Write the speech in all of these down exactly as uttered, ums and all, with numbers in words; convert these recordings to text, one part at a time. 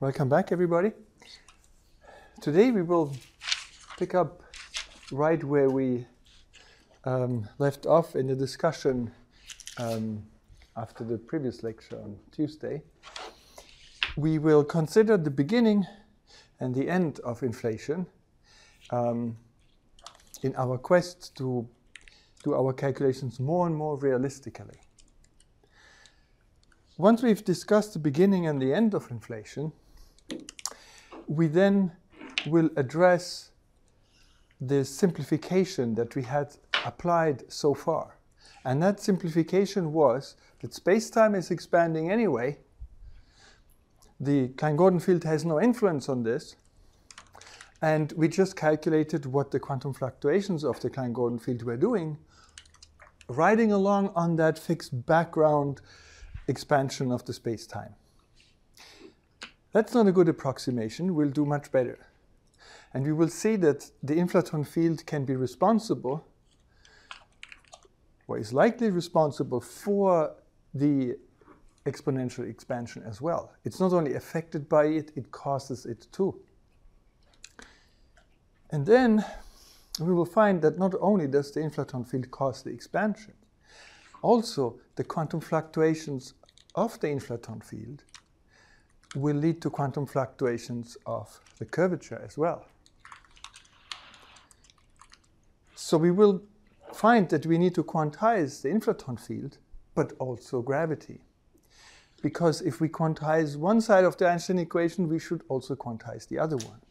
Welcome back, everybody. Today we will pick up right where we um, left off in the discussion um, after the previous lecture on Tuesday. We will consider the beginning and the end of inflation um, in our quest to do our calculations more and more realistically. Once we've discussed the beginning and the end of inflation, we then will address the simplification that we had applied so far. And that simplification was that space-time is expanding anyway. The Klein-Gordon field has no influence on this. And we just calculated what the quantum fluctuations of the Klein-Gordon field were doing, riding along on that fixed background expansion of the space-time. That's not a good approximation. We'll do much better. And we will see that the inflaton field can be responsible, or is likely responsible for the exponential expansion as well. It's not only affected by it, it causes it too. And then we will find that not only does the inflaton field cause the expansion, also the quantum fluctuations of the inflaton field will lead to quantum fluctuations of the curvature as well. So we will find that we need to quantize the inflaton field, but also gravity. Because if we quantize one side of the Einstein equation, we should also quantize the other one.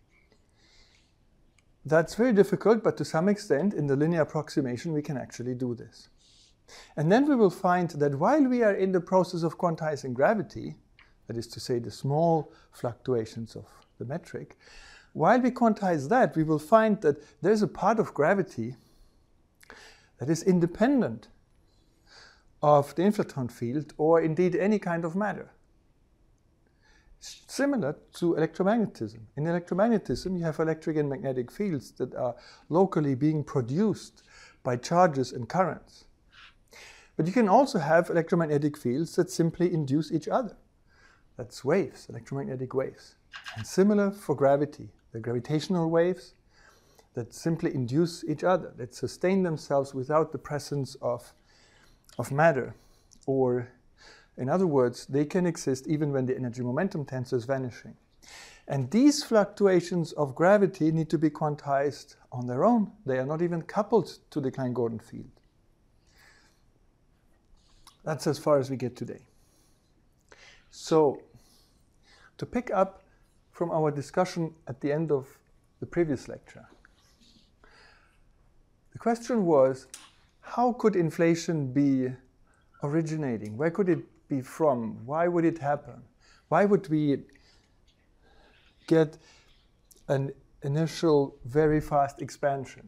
That's very difficult, but to some extent, in the linear approximation, we can actually do this. And then we will find that while we are in the process of quantizing gravity, that is to say the small fluctuations of the metric, while we quantize that, we will find that there's a part of gravity that is independent of the inflaton field, or indeed any kind of matter. Similar to electromagnetism. In electromagnetism, you have electric and magnetic fields that are locally being produced by charges and currents. But you can also have electromagnetic fields that simply induce each other. That's waves, electromagnetic waves. And similar for gravity. The gravitational waves that simply induce each other, that sustain themselves without the presence of, of matter. Or, in other words, they can exist even when the energy-momentum tensor is vanishing. And these fluctuations of gravity need to be quantized on their own. They are not even coupled to the Klein-Gordon field. That's as far as we get today. So, to pick up from our discussion at the end of the previous lecture, the question was, how could inflation be originating? Where could it be from? Why would it happen? Why would we get an initial very fast expansion?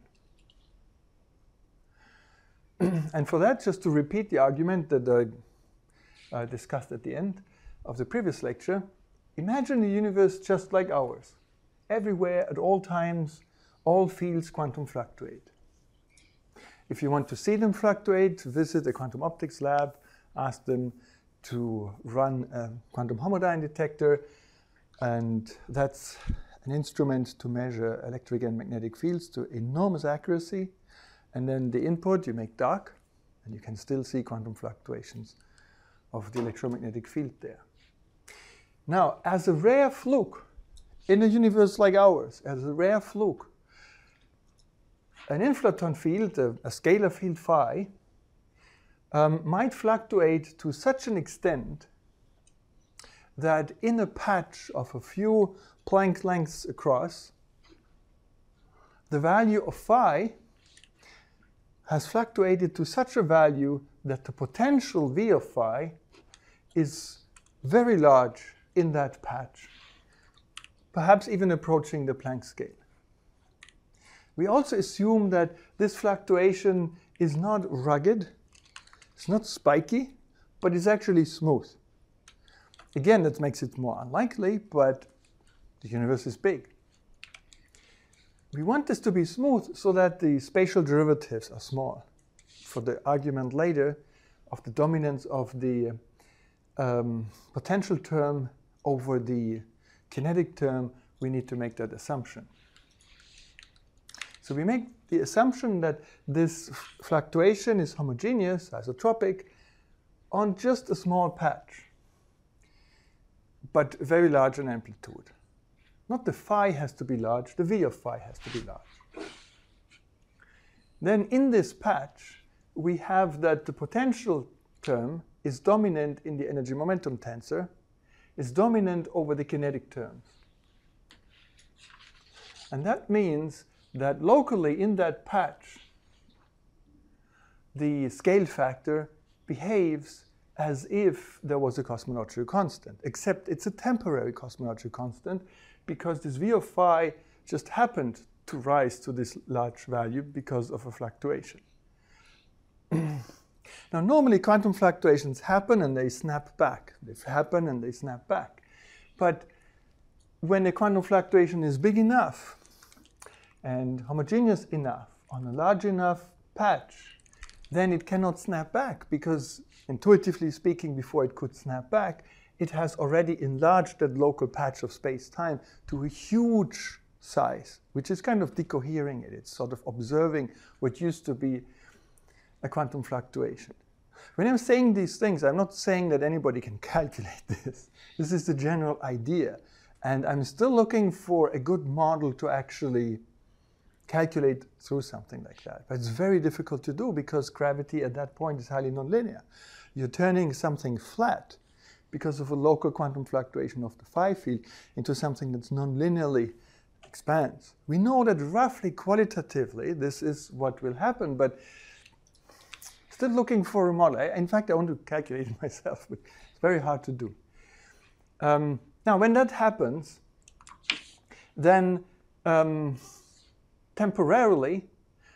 And for that, just to repeat the argument that I uh, discussed at the end of the previous lecture, imagine a universe just like ours. Everywhere, at all times, all fields quantum fluctuate. If you want to see them fluctuate, visit a quantum optics lab, ask them to run a quantum homodyne detector, and that's an instrument to measure electric and magnetic fields to enormous accuracy. And then the input you make dark, and you can still see quantum fluctuations of the electromagnetic field there. Now, as a rare fluke, in a universe like ours, as a rare fluke, an inflaton field, a, a scalar field phi, um, might fluctuate to such an extent that in a patch of a few Planck lengths across, the value of phi has fluctuated to such a value that the potential V of phi is very large in that patch, perhaps even approaching the Planck scale. We also assume that this fluctuation is not rugged, it's not spiky, but it's actually smooth. Again, that makes it more unlikely, but the universe is big. We want this to be smooth so that the spatial derivatives are small. For the argument later of the dominance of the um, potential term over the kinetic term, we need to make that assumption. So we make the assumption that this fluctuation is homogeneous, isotropic, on just a small patch, but very large in amplitude. Not the phi has to be large, the v of phi has to be large. Then in this patch, we have that the potential term is dominant in the energy momentum tensor, is dominant over the kinetic terms. And that means that locally in that patch, the scale factor behaves as if there was a cosmological constant, except it's a temporary cosmological constant because this v of phi just happened to rise to this large value because of a fluctuation. Now, normally quantum fluctuations happen and they snap back. They happen and they snap back. But when a quantum fluctuation is big enough and homogeneous enough on a large enough patch, then it cannot snap back because, intuitively speaking, before it could snap back, it has already enlarged that local patch of space-time to a huge size, which is kind of decohering it. It's sort of observing what used to be a quantum fluctuation. When I'm saying these things, I'm not saying that anybody can calculate this. This is the general idea. And I'm still looking for a good model to actually calculate through something like that. But it's very difficult to do because gravity at that point is highly nonlinear. You're turning something flat because of a local quantum fluctuation of the phi field into something that's nonlinearly expands. We know that roughly qualitatively this is what will happen, but still looking for a model. I, in fact, I want to calculate it myself, but it's very hard to do. Um, now, when that happens, then um, temporarily,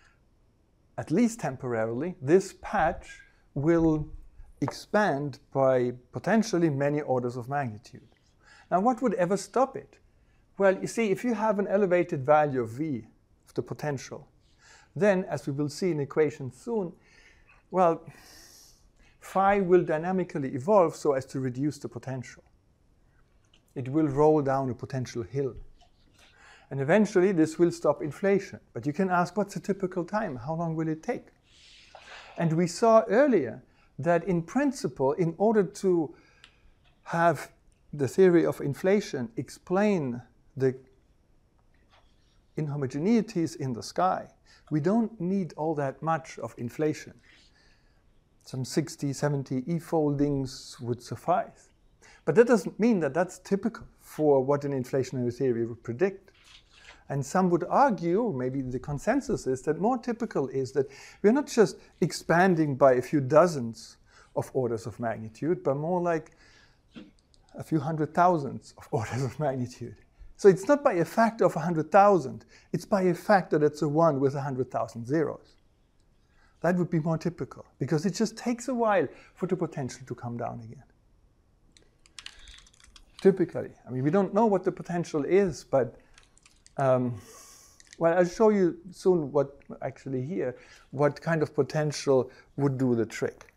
at least temporarily, this patch will expand by potentially many orders of magnitude. Now, what would ever stop it? Well, you see, if you have an elevated value of V, of the potential, then, as we will see in equation soon, well, phi will dynamically evolve so as to reduce the potential. It will roll down a potential hill. And eventually, this will stop inflation. But you can ask, what's a typical time? How long will it take? And we saw earlier that in principle, in order to have the theory of inflation explain the inhomogeneities in the sky, we don't need all that much of inflation. Some sixty, seventy e-foldings would suffice. But that doesn't mean that that's typical for what an inflationary theory would predict. And some would argue, maybe the consensus is, that more typical is that we're not just expanding by a few dozens of orders of magnitude, but more like a few hundred thousands of orders of magnitude. So it's not by a factor of one hundred thousand, it's by a factor that's a one with one hundred thousand zeros. That would be more typical, because it just takes a while for the potential to come down again. Typically. I mean, we don't know what the potential is, but, um, well, I'll show you soon what, actually here, what kind of potential would do the trick.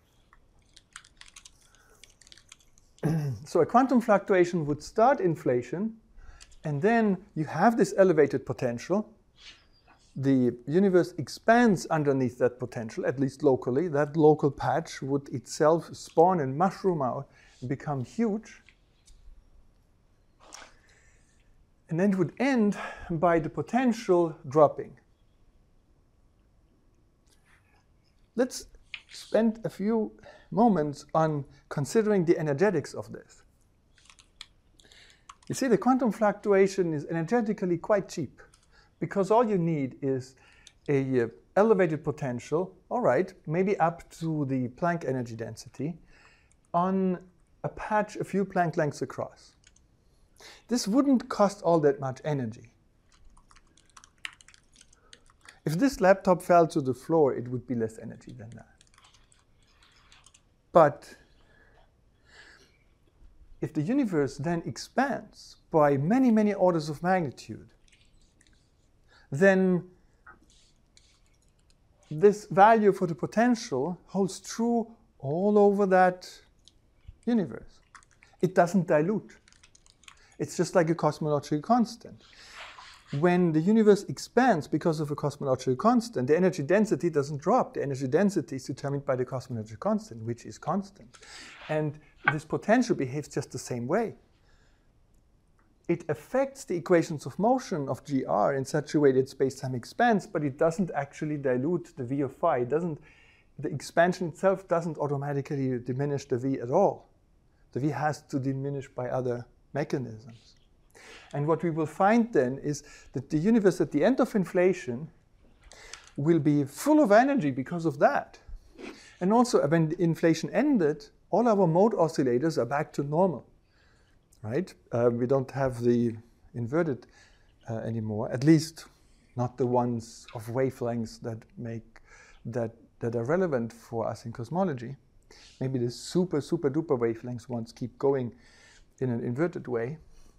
So a quantum fluctuation would start inflation, and then you have this elevated potential. The universe expands underneath that potential, at least locally. That local patch would itself spawn and mushroom out and become huge. And then it would end by the potential dropping. Let's spend a few moments on considering the energetics of this. You see, the quantum fluctuation is energetically quite cheap, because all you need is a uh, elevated potential, all right, maybe up to the Planck energy density, on a patch a few Planck lengths across. This wouldn't cost all that much energy. If this laptop fell to the floor, it would be less energy than that. But if the universe then expands by many, many orders of magnitude, then this value for the potential holds true all over that universe. It doesn't dilute. It's just like a cosmological constant. When the universe expands because of a cosmological constant, the energy density doesn't drop. The energy density is determined by the cosmological constant, which is constant. And this potential behaves just the same way. It affects the equations of motion of G R in such a way that space-time expands, but it doesn't actually dilute the V of phi. It doesn't, the expansion itself doesn't automatically diminish the V at all. The V has to diminish by other mechanisms. And what we will find then is that the universe at the end of inflation will be full of energy because of that. And also, when inflation ended, all our mode oscillators are back to normal, right? Uh, we don't have the inverted uh, anymore, at least not the ones of wavelengths that make that that are relevant for us in cosmology. Maybe the super, super duper wavelengths ones keep going in an inverted way.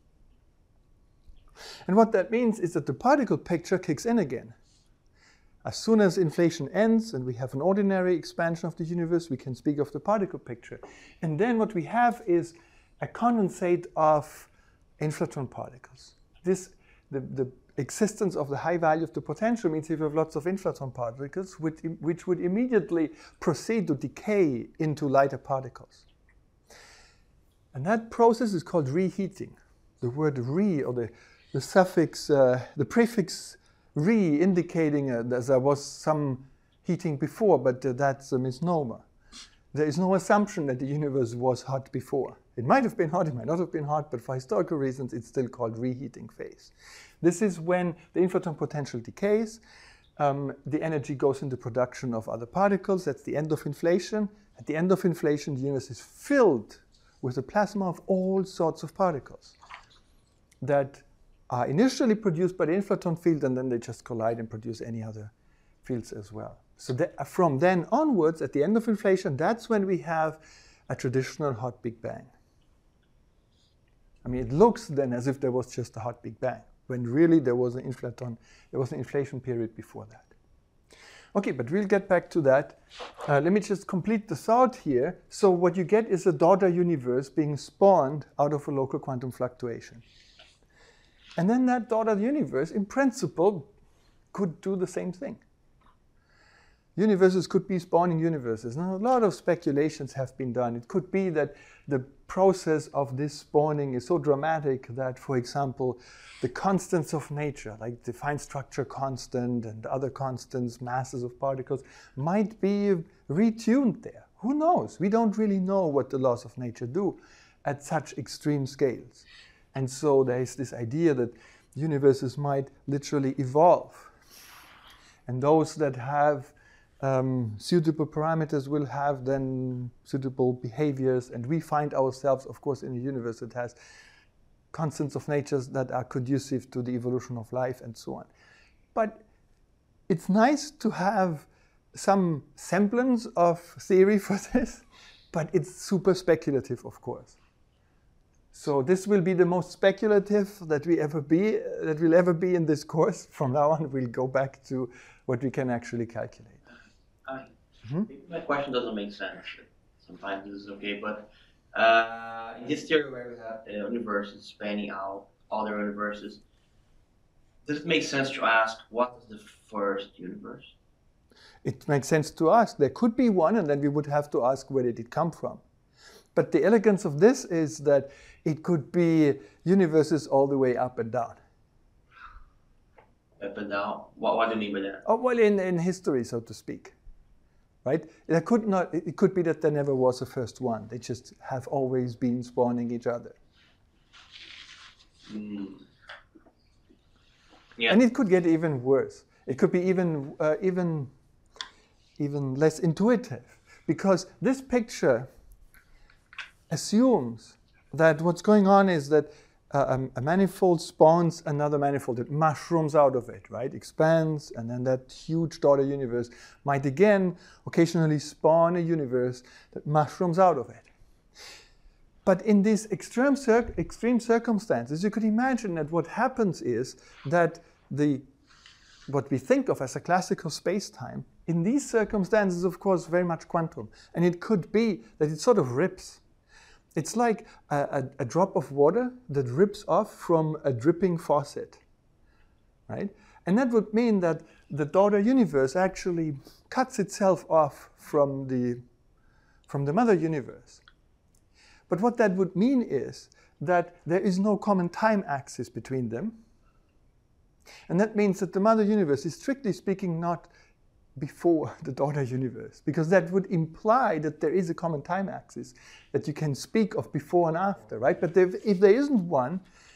And what that means is that the particle picture kicks in again. As soon as inflation ends and we have an ordinary expansion of the universe, we can speak of the particle picture. And then what we have is a condensate of inflaton particles. This, the, the existence of the high value of the potential means we have lots of inflaton particles which, which would immediately proceed to decay into lighter particles. And that process is called reheating. The word re, or the, the suffix, uh, the prefix re indicating uh, that there was some heating before, but uh, that's a misnomer. There is no assumption that the universe was hot before. It might have been hot, it might not have been hot, but for historical reasons it's still called reheating phase. This is when the inflaton potential decays, um, the energy goes into production of other particles. That's the end of inflation. At the end of inflation, the universe is filled with a plasma of all sorts of particles that are initially produced by the inflaton field, and then they just collide and produce any other fields as well. So that, from then onwards, at the end of inflation, that's when we have a traditional hot Big Bang. I mean, it looks then as if there was just a hot Big Bang, when really there was an inflaton, there was an inflation period before that. Okay, but we'll get back to that. Uh, let me just complete the thought here. So what you get is a daughter universe being spawned out of a local quantum fluctuation. And then that daughter universe, in principle, could do the same thing. Universes could be spawning universes. Now, a lot of speculations have been done. It could be that the process of this spawning is so dramatic that, for example, the constants of nature, like the fine structure constant and other constants, masses of particles, might be retuned there. Who knows? We don't really know what the laws of nature do at such extreme scales. And so there is this idea that universes might literally evolve. And those that have um, suitable parameters will have then suitable behaviors. And we find ourselves, of course, in a universe that has constants of nature that are conducive to the evolution of life and so on. But it's nice to have some semblance of theory for this, but it's super speculative, of course. So this will be the most speculative that we ever be, that will ever be in this course. From now on, we'll go back to what we can actually calculate. Hi. Mm-hmm. My question doesn't make sense. Sometimes this is okay, but uh, in this theory where we have the universe is spanning out other universes, does it make sense to ask what is the first universe? It makes sense to ask. There could be one, and then we would have to ask where did it come from. But the elegance of this is that it could be universes all the way up and down. Up and down? What, what do you mean by that? Oh, well, in, in history, so to speak. Right? There could not, it could be that there never was a first one. They just have always been spawning each other. Mm. Yeah. And it could get even worse. It could be even, uh, even, even less intuitive. Because this picture assumes that what's going on is that uh, a manifold spawns another manifold. It mushrooms out of it, right? Expands, and then that huge daughter universe might again occasionally spawn a universe that mushrooms out of it. But in these extreme, cir extreme circumstances, you could imagine that what happens is that the what we think of as a classical space-time, in these circumstances, of course, very much quantum. And it could be that it sort of rips. It's like a, a, a drop of water that drips off from a dripping faucet, right? And that would mean that the daughter universe actually cuts itself off from the, from the mother universe. But what that would mean is that there is no common time axis between them. And that means that the mother universe is, strictly speaking, not before the daughter universe, because that would imply that there is a common time axis that you can speak of before and after, right? But if, if there isn't one,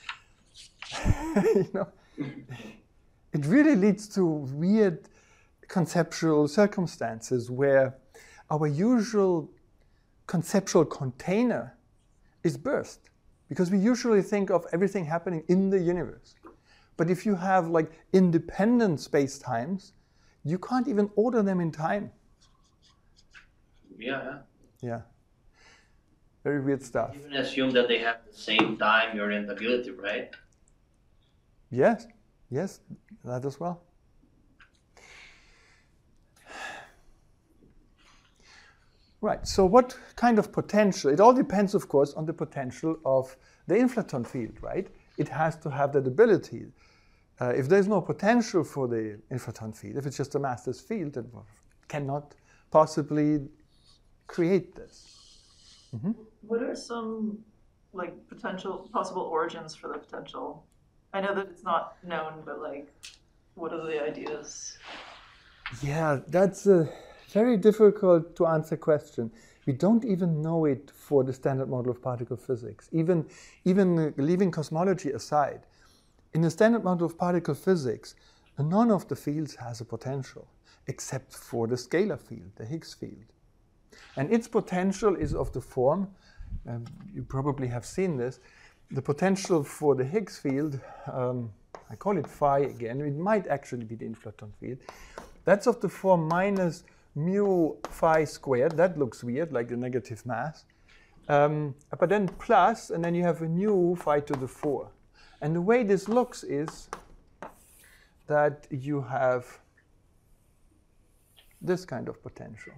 you know, it really leads to weird conceptual circumstances where our usual conceptual container is burst, because we usually think of everything happening in the universe. But if you have like independent space-times, you can't even order them in time. Yeah, yeah. Yeah. Very weird stuff. You even assume that they have the same time orientability, right? Yes, yes, that as well. Right, so what kind of potential? It all depends, of course, on the potential of the inflaton field, right? It has to have that ability. Uh, if there's no potential for the inflaton field, if it's just a massless field, it cannot possibly create this. Mm-hmm. What are some like potential, possible origins for the potential? I know that it's not known, but like, what are the ideas? Yeah, that's a very difficult to answer question. We don't even know it for the standard model of particle physics. Even, even leaving cosmology aside, in the standard model of particle physics, none of the fields has a potential, except for the scalar field, the Higgs field. And its potential is of the form, um, you probably have seen this, the potential for the Higgs field, um, I call it phi again, it might actually be the inflaton field, that's of the form minus mu phi squared. That looks weird, like the negative mass. Um, but then plus, and then you have a nu phi to the four. And the way this looks is that you have this kind of potential.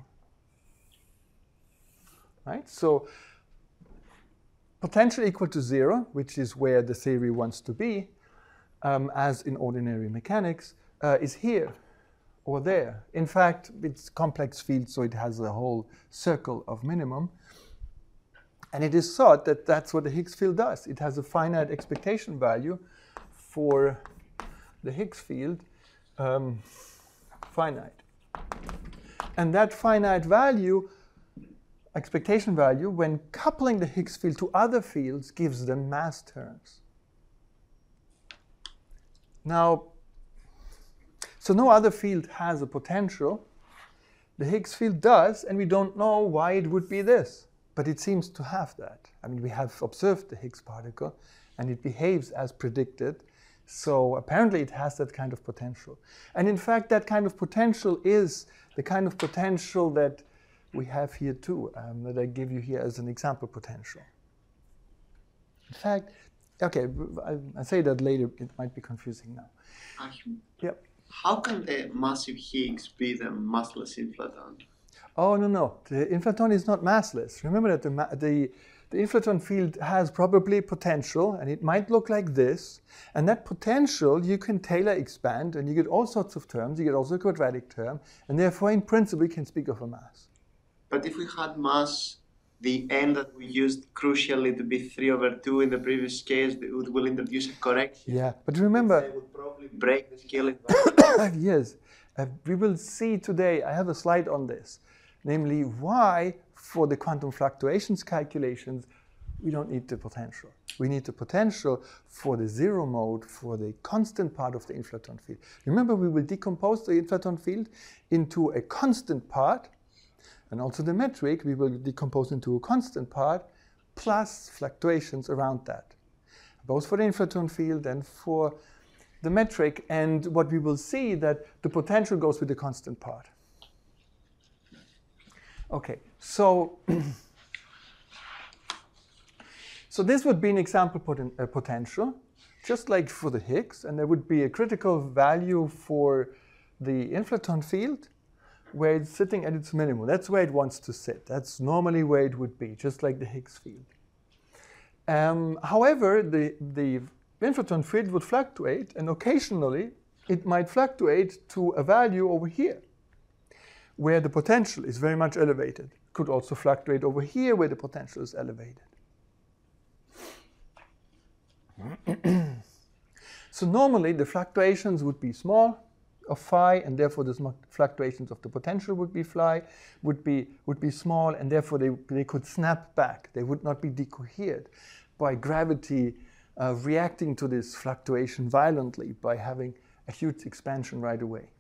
Right? So potential equal to zero, which is where the theory wants to be, um, as in ordinary mechanics, uh, is here or there. In fact, it's complex field, so it has a whole circle of minimum. And it is thought that that's what the Higgs field does. It has a finite expectation value for the Higgs field, um, finite. And that finite value, expectation value, when coupling the Higgs field to other fields, gives them mass terms. Now, so no other field has a potential. The Higgs field does, and we don't know why it would be this. But it seems to have that. I mean, we have observed the Higgs particle, and it behaves as predicted. So apparently it has that kind of potential. And in fact, that kind of potential is the kind of potential that we have here too, um, that I give you here as an example potential. In fact, okay, I, I say that later, it might be confusing now. Achim, yep. How can the massive Higgs be the massless inflaton? Oh, no, no. The inflaton is not massless. Remember that the, the, the inflaton field has probably potential, and it might look like this. And that potential you can Taylor expand, and you get all sorts of terms. You get also a quadratic term. And therefore, in principle, you can speak of a mass. But if we had mass, the n that we used crucially to be three over two in the previous case, it will introduce a correction. Yeah, but remember... They would probably break the scale in yes. Uh, we will see today, I have a slide on this. Namely, why, for the quantum fluctuations calculations, we don't need the potential. We need the potential for the zero mode, for the constant part of the inflaton field. Remember, we will decompose the inflaton field into a constant part, and also the metric we will decompose into a constant part, plus fluctuations around that, both for the inflaton field and for the metric. And what we will see that the potential goes with the constant part. Okay, so, so this would be an example poten uh, potential, just like for the Higgs, and there would be a critical value for the inflaton field where it's sitting at its minimum. That's where it wants to sit. That's normally where it would be, just like the Higgs field. Um, however, the, the inflaton field would fluctuate, and occasionally it might fluctuate to a value over here, where the potential is very much elevated. It could also fluctuate over here, where the potential is elevated. So normally the fluctuations would be small of phi, and therefore the fluctuations of the potential would be phi, would be would be small, and therefore they, they could snap back. They would not be decohered by gravity uh, reacting to this fluctuation violently by having a huge expansion right away.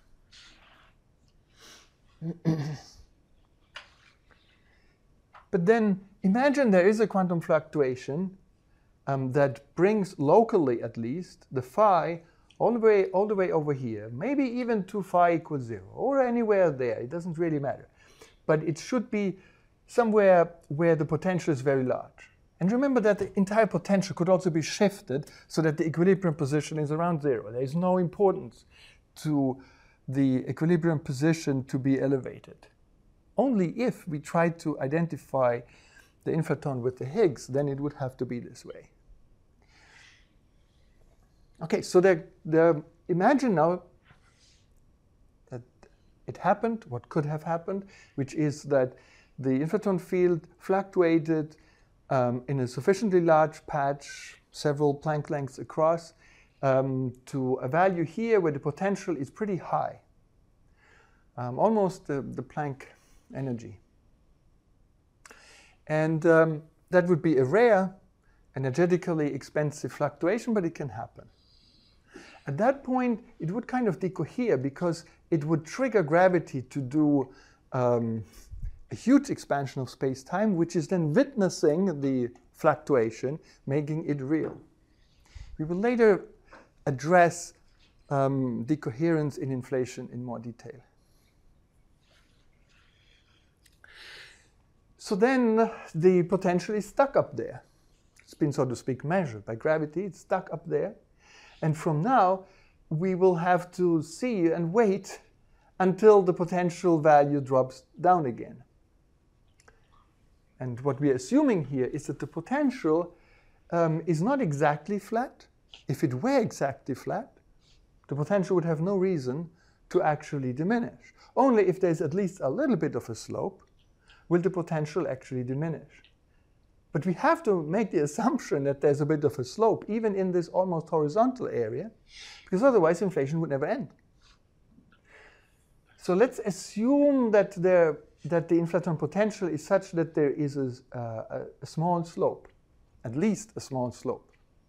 But then imagine there is a quantum fluctuation um, that brings locally, at least, the phi all the way all the way over here, maybe even to phi equals zero, or anywhere there. It doesn't really matter. But it should be somewhere where the potential is very large. And remember that the entire potential could also be shifted so that the equilibrium position is around zero. There is no importance to the equilibrium position to be elevated. Only if we try to identify the inflaton with the Higgs, then it would have to be this way. Okay, so there, there, imagine now that it happened, what could have happened, which is that the inflaton field fluctuated um, in a sufficiently large patch, several Planck lengths across, um, to a value here where the potential is pretty high, um, almost the, the Planck energy. And um, that would be a rare, energetically expensive fluctuation, but it can happen. At that point, it would kind of decohere because it would trigger gravity to do um, a huge expansion of space-time, which is then witnessing the fluctuation, making it real. We will later address um, decoherence in inflation in more detail. So then the potential is stuck up there. It's been, so to speak, measured by gravity. It's stuck up there. And from now, we will have to see and wait until the potential value drops down again. And what we are assuming here is that the potential um, is not exactly flat. If it were exactly flat, the potential would have no reason to actually diminish. Only if there's at least a little bit of a slope will the potential actually diminish. But we have to make the assumption that there's a bit of a slope, even in this almost horizontal area, because otherwise inflation would never end. So let's assume that, there, that the inflaton potential is such that there is a, uh, a small slope, at least a small slope.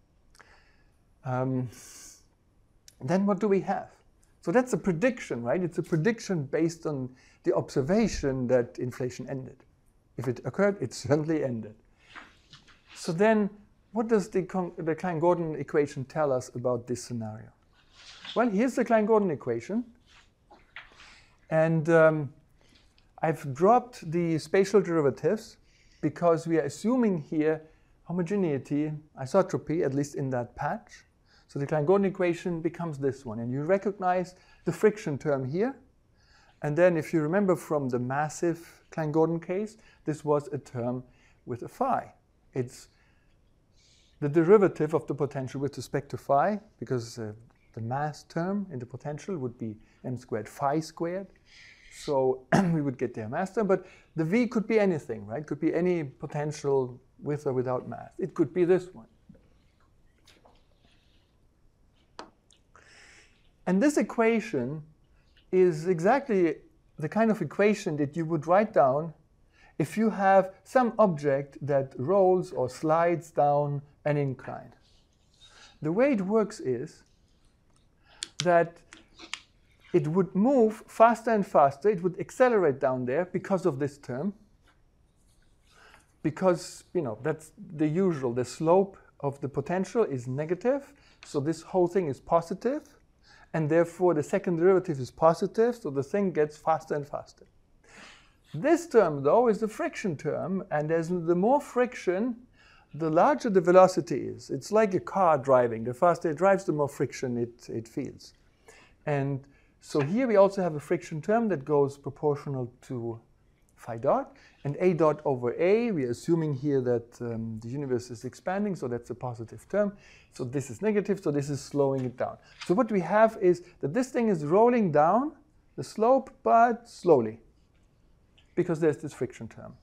Um, then what do we have? So that's a prediction, right? It's a prediction based on the observation that inflation ended. If it occurred, it certainly ended. So then, what does the, the Klein-Gordon equation tell us about this scenario? Well, here's the Klein-Gordon equation. And um, I've dropped the spatial derivatives because we are assuming here homogeneity, isotropy, at least in that patch. So the Klein-Gordon equation becomes this one. And you recognize the friction term here. And then if you remember from the massive Klein-Gordon case, this was a term with a phi. It's the derivative of the potential with respect to phi, because uh, the mass term in the potential would be m squared phi squared. So we would get their mass term. But the v could be anything, right? It could be any potential with or without mass. It could be this one. And this equation is exactly the kind of equation that you would write down if you have some object that rolls or slides down an incline. The way it works is that it would move faster and faster. It would accelerate down there because of this term. Because, you know, that's the usual. The slope of the potential is negative, so this whole thing is positive. And therefore, the second derivative is positive, so the thing gets faster and faster. This term, though, is the friction term, and there's the more friction, the larger the velocity is. It's like a car driving. The faster it drives, the more friction it, it feels. And so here we also have a friction term that goes proportional to phi dot, and A dot over A, we are assuming here that um, the universe is expanding, so that's a positive term. So this is negative, so this is slowing it down. So what we have is that this thing is rolling down the slope, but slowly, because there's this friction term.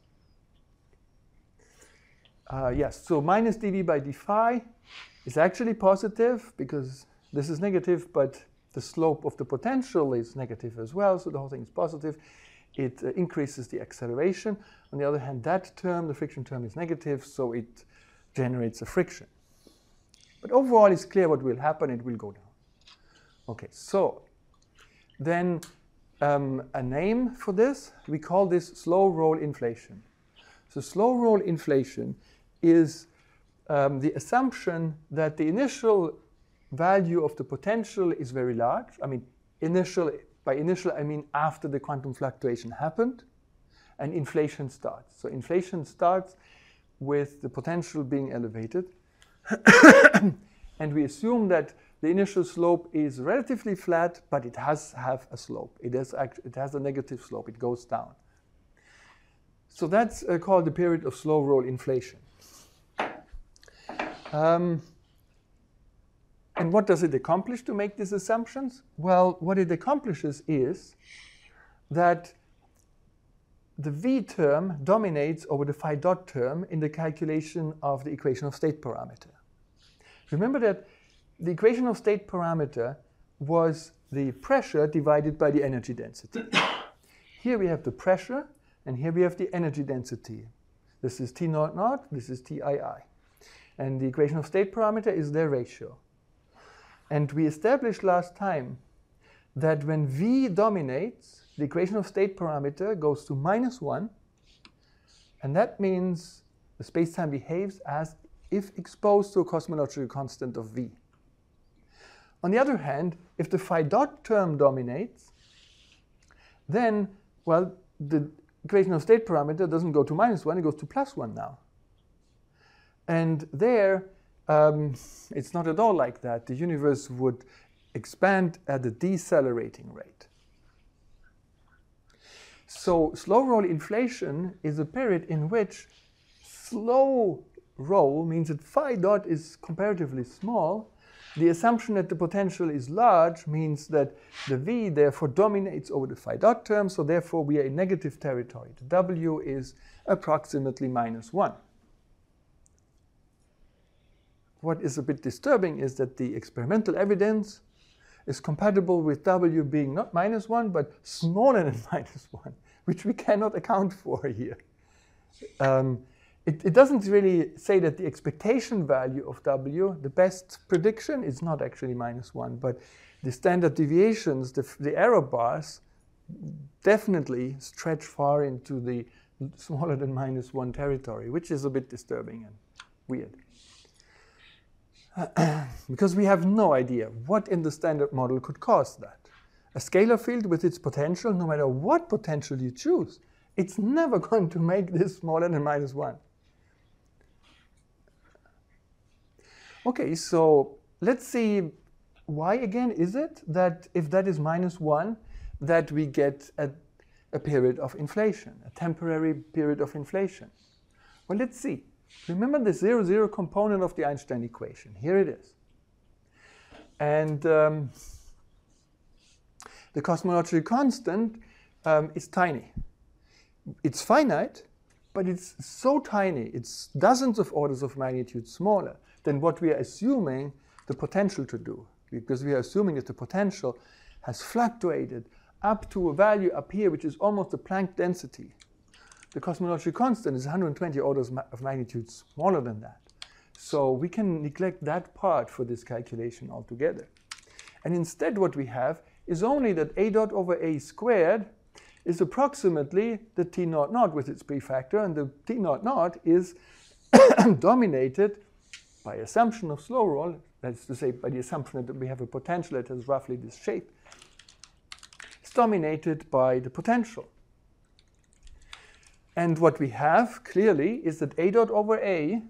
Uh, yes, so minus dv by d phi is actually positive, because this is negative, but the slope of the potential is negative as well, so the whole thing is positive. It uh, increases the acceleration. On the other hand, that term, the friction term, is negative, so it generates a friction. But overall, it's clear what will happen. It will go down. Okay, so then um, a name for this, we call this slow roll inflation. So slow roll inflation is um, the assumption that the initial value of the potential is very large. I mean, initial, by initial, I mean after the quantum fluctuation happened, and inflation starts. So inflation starts with the potential being elevated. And we assume that the initial slope is relatively flat, but it has have a slope. It has, it has a negative slope. It goes down. So that's uh, called the period of slow roll inflation. Um, And what does it accomplish to make these assumptions? Well, what it accomplishes is that the v term dominates over the phi dot term in the calculation of the equation of state parameter. Remember that the equation of state parameter was the pressure divided by the energy density. Here we have the pressure, and here we have the energy density. This is T naught naught, this is T I I. And the equation of state parameter is their ratio. And we established last time that when V dominates, the equation of state parameter goes to minus one, and that means the space-time behaves as if exposed to a cosmological constant of V. On the other hand, if the phi dot term dominates, then, well, the equation of state parameter doesn't go to minus one, it goes to plus one now. And there, Um, it's not at all like that. The universe would expand at a decelerating rate. So slow roll inflation is a period in which slow roll means that phi dot is comparatively small. The assumption that the potential is large means that the v therefore dominates over the phi dot term, so therefore we are in negative territory. The w is approximately minus one. What is a bit disturbing is that the experimental evidence is compatible with w being not minus one, but smaller than minus one, which we cannot account for here. Um, it, it doesn't really say that the expectation value of w, the best prediction, is not actually minus one, but the standard deviations, the, the error bars, definitely stretch far into the smaller than minus one territory, which is a bit disturbing and weird. Because we have no idea what in the standard model could cause that. A scalar field with its potential, no matter what potential you choose, it's never going to make this smaller than minus one. Okay, so let's see, why again is it that if that is minus one, that we get a, a period of inflation, a temporary period of inflation? Well, let's see. Remember the zero, zero component of the Einstein equation. Here it is. And um, the cosmological constant um, is tiny. It's finite, but it's so tiny, it's dozens of orders of magnitude smaller than what we are assuming the potential to do. Because we are assuming that the potential has fluctuated up to a value up here, which is almost a Planck density. The cosmological constant is one hundred twenty orders of magnitude smaller than that. So we can neglect that part for this calculation altogether. And instead what we have is only that a dot over a squared is approximately the T naught naught with its prefactor, and the T naught naught is dominated by assumption of slow roll, that's to say by the assumption that we have a potential that has roughly this shape. It's dominated by the potential. And what we have, clearly, is that a dot over a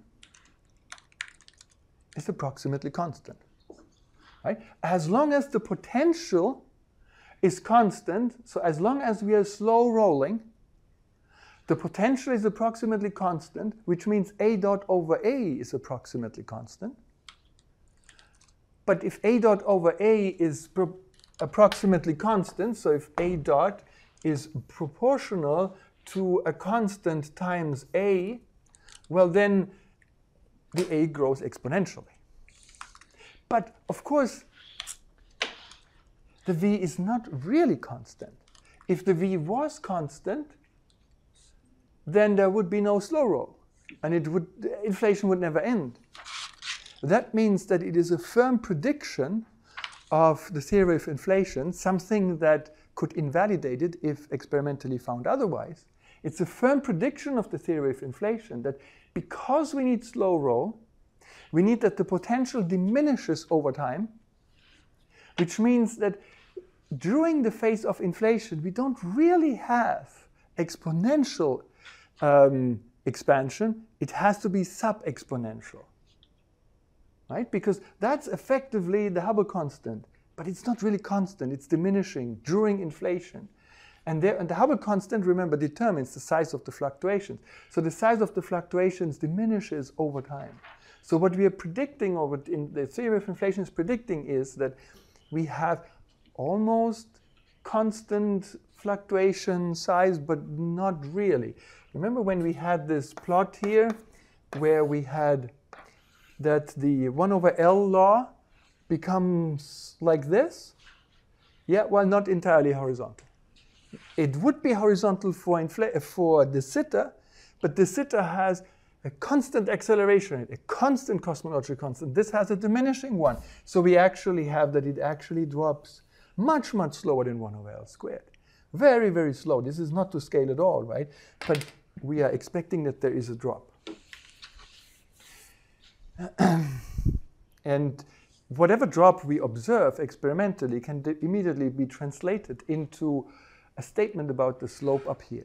is approximately constant. Right? As long as the potential is constant, so as long as we are slow rolling, the potential is approximately constant, which means A dot over A is approximately constant. But if A dot over A is approximately constant, so if A dot is proportional to a constant times A, well then the A grows exponentially. But of course, the V is not really constant. If the V was constant, then there would be no slow roll, and it would, inflation would never end. That means that it is a firm prediction of the theory of inflation, something that could invalidate it if experimentally found otherwise. It's a firm prediction of the theory of inflation that because we need slow roll, we need that the potential diminishes over time, which means that during the phase of inflation, we don't really have exponential um, expansion. It has to be sub-exponential, right? Because that's effectively the Hubble constant, but it's not really constant. It's diminishing during inflation. And, there, and the Hubble constant, remember, determines the size of the fluctuations. So the size of the fluctuations diminishes over time. So what we are predicting, or what in the theory of inflation is predicting, is that we have almost constant fluctuation size, but not really. Remember when we had this plot here where we had that the one over L law becomes like this? Yeah, well, not entirely horizontal. It would be horizontal for, infl for de Sitter, but de Sitter has a constant acceleration rate, a constant cosmological constant. This has a diminishing one. So we actually have that it actually drops much, much slower than one over L squared. Very, very slow. This is not to scale at all, right? But we are expecting that there is a drop. And whatever drop we observe experimentally can immediately be translated into a statement about the slope up here.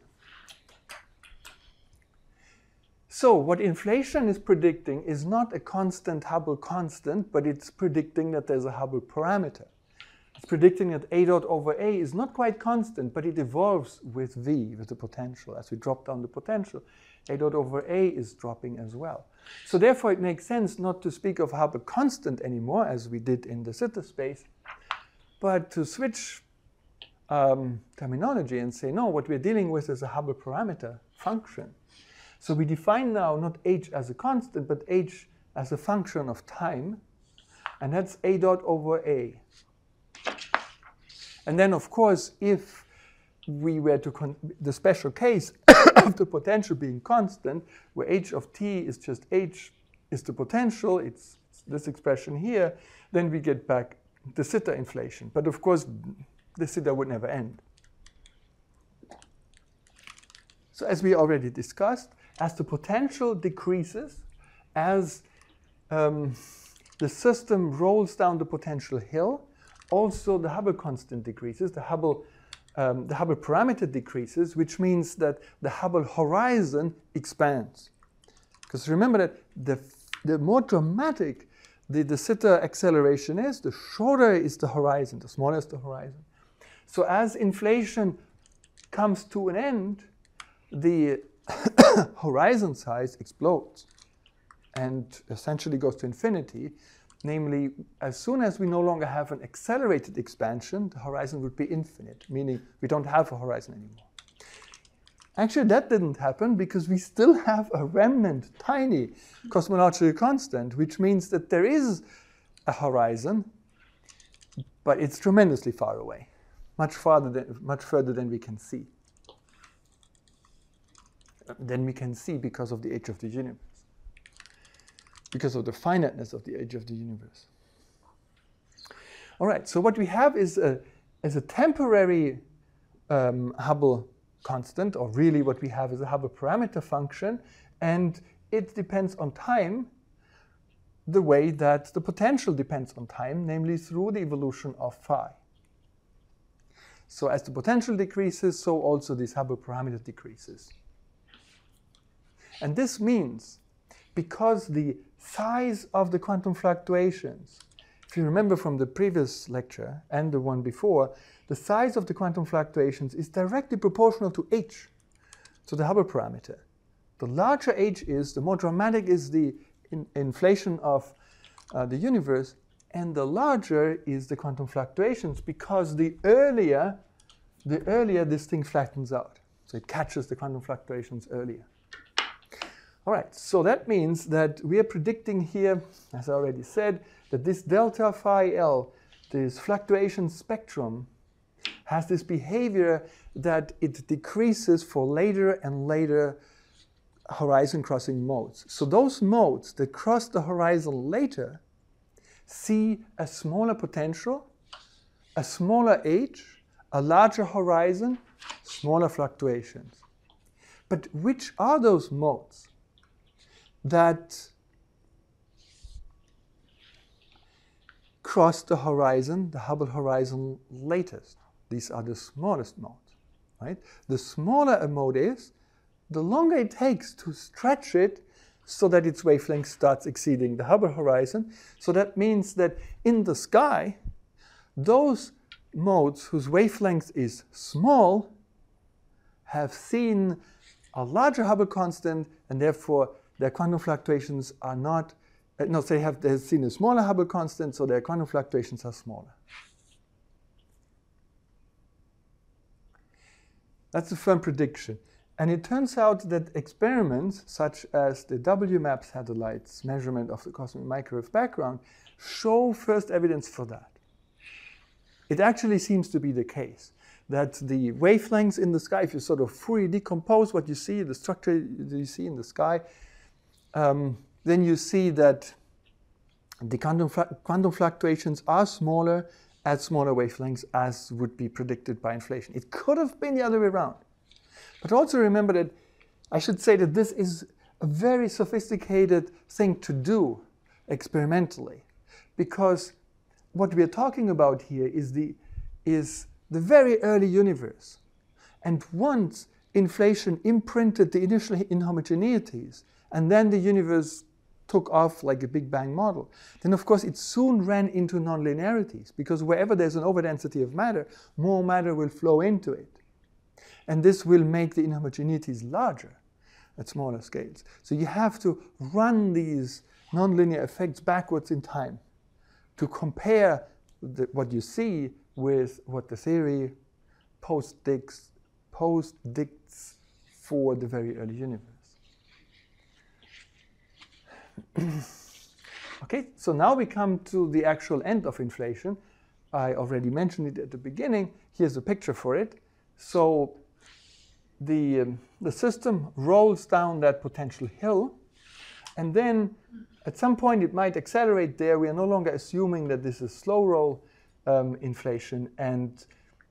So what inflation is predicting is not a constant Hubble constant, but it's predicting that there's a Hubble parameter. It's predicting that A dot over A is not quite constant, but it evolves with V, with the potential. As we drop down the potential, A dot over A is dropping as well. So therefore it makes sense not to speak of Hubble constant anymore, as we did in de Sitter space, but to switch um, terminology and say, no, what we're dealing with is a Hubble parameter function. So we define now not H as a constant, but H as a function of time, and that's A dot over A. And then, of course, if we were to, con the special case of the potential being constant, where H of t is just H is the potential, it's this expression here, then we get back de Sitter inflation. But of course, de Sitter would never end. So as we already discussed, as the potential decreases, as um, the system rolls down the potential hill, also the Hubble constant decreases, the Hubble, um, the Hubble parameter decreases, which means that the Hubble horizon expands. Because remember that the, the more dramatic the de Sitter acceleration is, the shorter is the horizon, the smaller is the horizon. So as inflation comes to an end, the horizon size explodes and essentially goes to infinity. Namely, as soon as we no longer have an accelerated expansion, the horizon would be infinite, meaning we don't have a horizon anymore. Actually, that didn't happen because we still have a remnant, tiny cosmological constant, which means that there is a horizon, but it's tremendously far away, much farther than, much further than we can see. Than we can see because of the age of the universe. Because of the finiteness of the age of the universe. All right, so what we have is a, is a temporary um, Hubble constant, or really what we have is a Hubble parameter function, and it depends on time the way that the potential depends on time, namely through the evolution of phi. So as the potential decreases, so also this Hubble parameter decreases. And this means, because the size of the quantum fluctuations, if you remember from the previous lecture and the one before, the size of the quantum fluctuations is directly proportional to h. to the Hubble parameter. The larger h is, the more dramatic is the in inflation of uh, the universe, and the larger is the quantum fluctuations, because the earlier, the earlier this thing flattens out. So it catches the quantum fluctuations earlier. All right, so that means that we are predicting here, as I already said, that this delta phi L, this fluctuation spectrum, has this behavior that it decreases for later and later horizon crossing modes. So those modes that cross the horizon later see a smaller potential, a smaller h, a larger horizon, smaller fluctuations. But which are those modes that cross the horizon, the Hubble horizon latest? These are the smallest modes, right? The smaller a mode is, the longer it takes to stretch it so that its wavelength starts exceeding the Hubble horizon. So that means that in the sky, those modes whose wavelength is small have seen a larger Hubble constant, and therefore their quantum fluctuations are not, uh, no, they have, they have seen a smaller Hubble constant, so their quantum fluctuations are smaller. That's a firm prediction. And it turns out that experiments such as the W MAP satellite's measurement of the cosmic microwave background show first evidence for that. It actually seems to be the case that the wavelengths in the sky, if you sort of Fourier decompose what you see, the structure that you see in the sky, um, then you see that the quantum, quantum fluctuations are smaller at smaller wavelengths as would be predicted by inflation. It could have been the other way around. But also remember that I should say that this is a very sophisticated thing to do experimentally, because what we are talking about here is the, is the very early universe. And once inflation imprinted the initial inhomogeneities, and then the universe took off like a Big Bang model, then of course it soon ran into nonlinearities, because wherever there's an overdensity of matter, more matter will flow into it. And this will make the inhomogeneities larger at smaller scales. So you have to run these nonlinear effects backwards in time to compare the, what you see with what the theory postdicts, postdicts for the very early universe. Okay, so now we come to the actual end of inflation. I already mentioned it at the beginning. Here's a picture for it. So the, um, the system rolls down that potential hill, and then at some point it might accelerate there. We are no longer assuming that this is slow roll um, inflation, and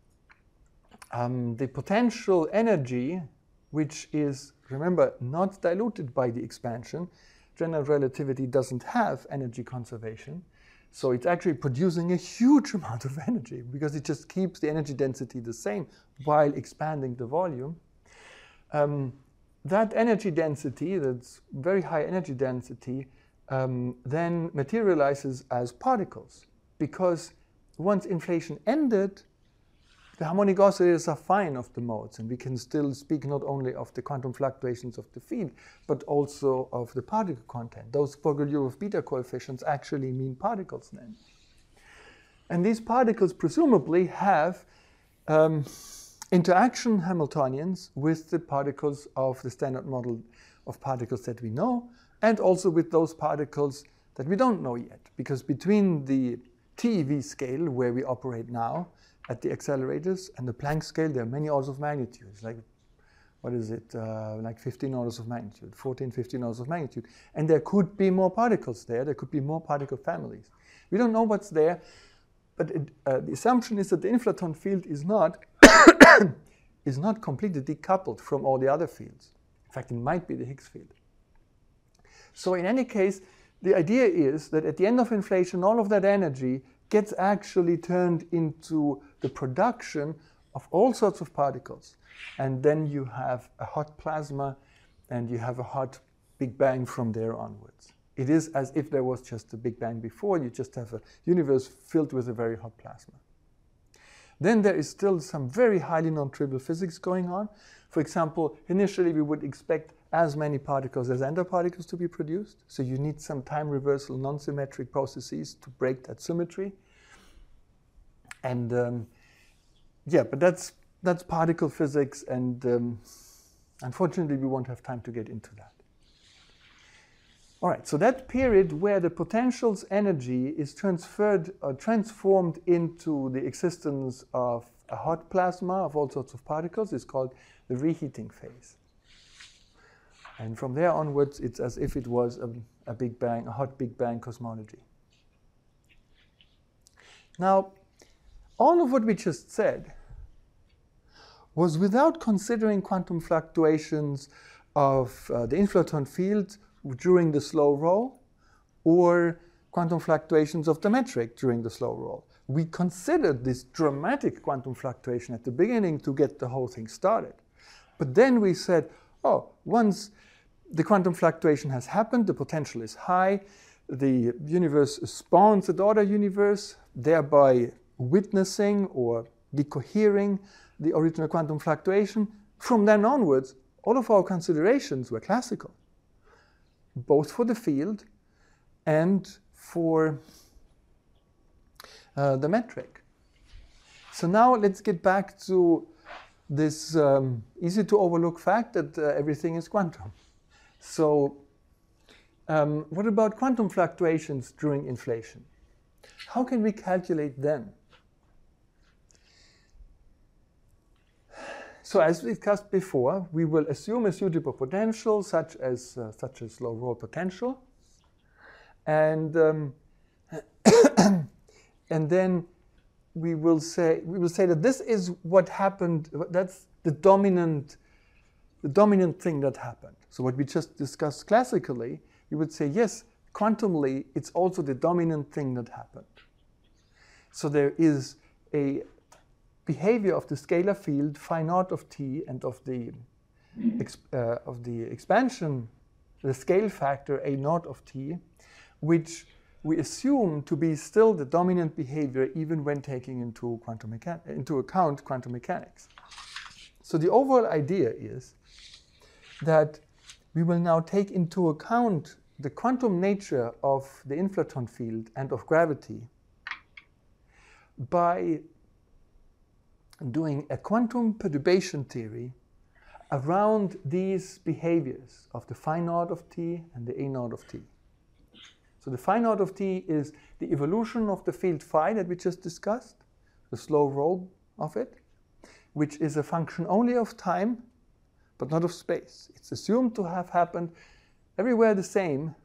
um, the potential energy, which is, remember, not diluted by the expansion. General relativity doesn't have energy conservation, so it's actually producing a huge amount of energy because it just keeps the energy density the same while expanding the volume. Um, that energy density, that's very high energy density, um, then materializes as particles, because once inflation ended, the harmonic oscillators are fine of the modes, and we can still speak not only of the quantum fluctuations of the field, but also of the particle content. Those Pogolyubov beta coefficients actually mean particles then. And these particles presumably have um, interaction Hamiltonians with the particles of the standard model of particles that we know, and also with those particles that we don't know yet, because between the T E V scale, where we operate now, at the accelerators, and the Planck scale, there are many orders of magnitude. Like, what is it, uh, like fifteen orders of magnitude, fourteen, fifteen orders of magnitude. And there could be more particles there. There could be more particle families. We don't know what's there, but it, uh, the assumption is that the inflaton field is not, is not completely decoupled from all the other fields. In fact, it might be the Higgs field. So in any case, the idea is that at the end of inflation, all of that energy gets actually turned into the production of all sorts of particles. And then you have a hot plasma, and you have a hot Big Bang from there onwards. It is as if there was just a Big Bang before. You just have a universe filled with a very hot plasma. Then there is still some very highly non-trivial physics going on. For example, initially we would expect as many particles as antiparticles to be produced. So you need some time reversal non-symmetric processes to break that symmetry. And um, yeah, but that's, that's particle physics, and um, unfortunately we won't have time to get into that. All right, so that period where the potential's energy is transferred or transformed into the existence of a hot plasma of all sorts of particles is called the reheating phase. And from there onwards, it's as if it was a, a Big Bang, a hot Big Bang cosmology. Now, all of what we just said was without considering quantum fluctuations of uh, the inflaton field during the slow roll or quantum fluctuations of the metric during the slow roll. We considered this dramatic quantum fluctuation at the beginning to get the whole thing started. But then we said, oh, once the quantum fluctuation has happened, the potential is high, the universe spawns a daughter universe, thereby witnessing or decohering the original quantum fluctuation. From then onwards, all of our considerations were classical, both for the field and for uh, the metric. So now let's get back to this um, easy to overlook fact that uh, everything is quantum. So um, what about quantum fluctuations during inflation? How can we calculate them? So as we discussed before, we will assume a suitable potential such as uh, such as low roll potential, and um, and then we will say we will say that this is what happened. That's the dominant the dominant thing that happened. So what we just discussed classically, we would say yes, quantumly, it's also the dominant thing that happened. So there is a behavior of the scalar field phi naught of t and of the uh, of the expansion, the scale factor a naught of t, which we assume to be still the dominant behavior even when taking into quantum mechan- into account quantum mechanics. So the overall idea is that we will now take into account the quantum nature of the inflaton field and of gravity by doing a quantum perturbation theory around these behaviors of the phi naught of t and the a naught of t. So the phi naught of t is the evolution of the field phi that we just discussed, the slow roll of it, which is a function only of time, but not of space. It's assumed to have happened everywhere the same.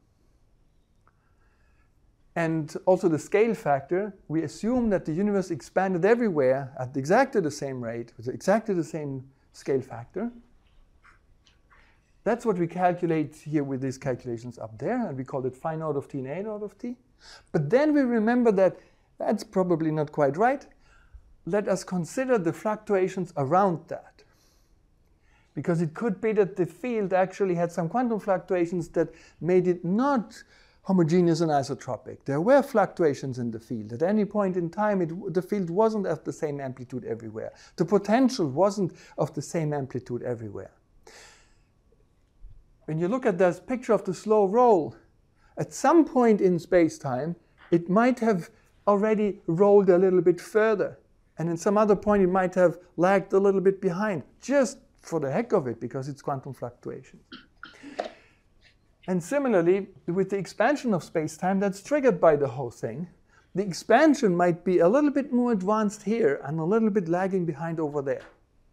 And also the scale factor, we assume that the universe expanded everywhere at exactly the same rate, with exactly the same scale factor. That's what we calculate here with these calculations up there, and we call it phi naught of t and a naught of t. But then we remember that that's probably not quite right. Let us consider the fluctuations around that. Because it could be that the field actually had some quantum fluctuations that made it not homogeneous and isotropic. There were fluctuations in the field. At any point in time, it, the field wasn't of the same amplitude everywhere. The potential wasn't of the same amplitude everywhere. When you look at this picture of the slow roll, at some point in space-time, it might have already rolled a little bit further. And at some other point, it might have lagged a little bit behind, just for the heck of it, because it's quantum fluctuations. And similarly, with the expansion of space-time, that's triggered by the whole thing. The expansion might be a little bit more advanced here and a little bit lagging behind over there.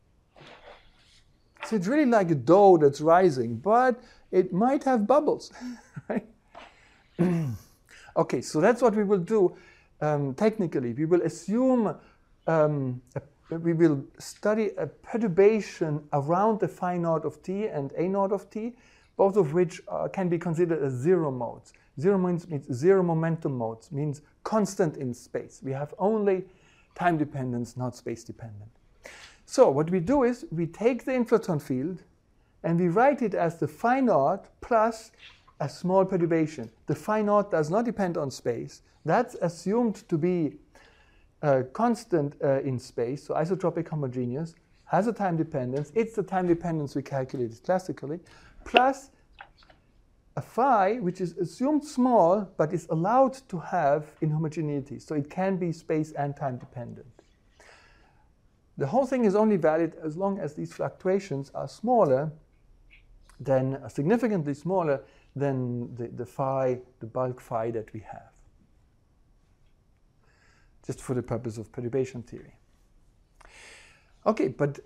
So it's really like a dough that's rising, but it might have bubbles, right? Okay, so that's what we will do um, technically. We will assume, um, a, we will study a perturbation around the phi naught of t and a naught of t, both of which uh, can be considered as zero modes. Zero means, means zero momentum modes, means constant in space. We have only time dependence, not space dependent. So what we do is we take the inflaton field and we write it as the phi naught plus a small perturbation. The phi naught does not depend on space. That's assumed to be uh, constant uh, in space, so isotropic homogeneous. has a time dependence. It's the time dependence we calculated classically, plus a phi, which is assumed small, but is allowed to have inhomogeneity. So it can be space and time dependent. The whole thing is only valid as long as these fluctuations are smaller than, uh, significantly smaller than the, the phi, the bulk phi that we have. Just for the purpose of perturbation theory. Okay, but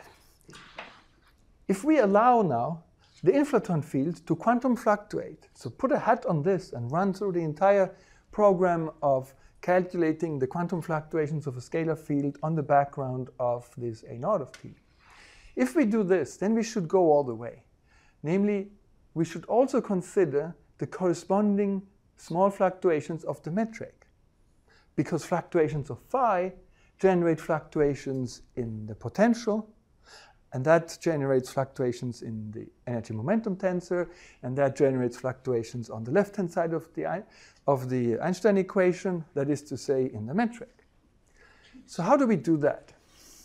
if we allow now the inflaton field to quantum fluctuate, so put a hat on this and run through the entire program of calculating the quantum fluctuations of a scalar field on the background of this A naught of t. If we do this, then we should go all the way. Namely, we should also consider the corresponding small fluctuations of the metric, because fluctuations of phi generate fluctuations in the potential, and that generates fluctuations in the energy momentum tensor, and that generates fluctuations on the left-hand side of the, of the Einstein equation, that is to say, in the metric. So how do we do that?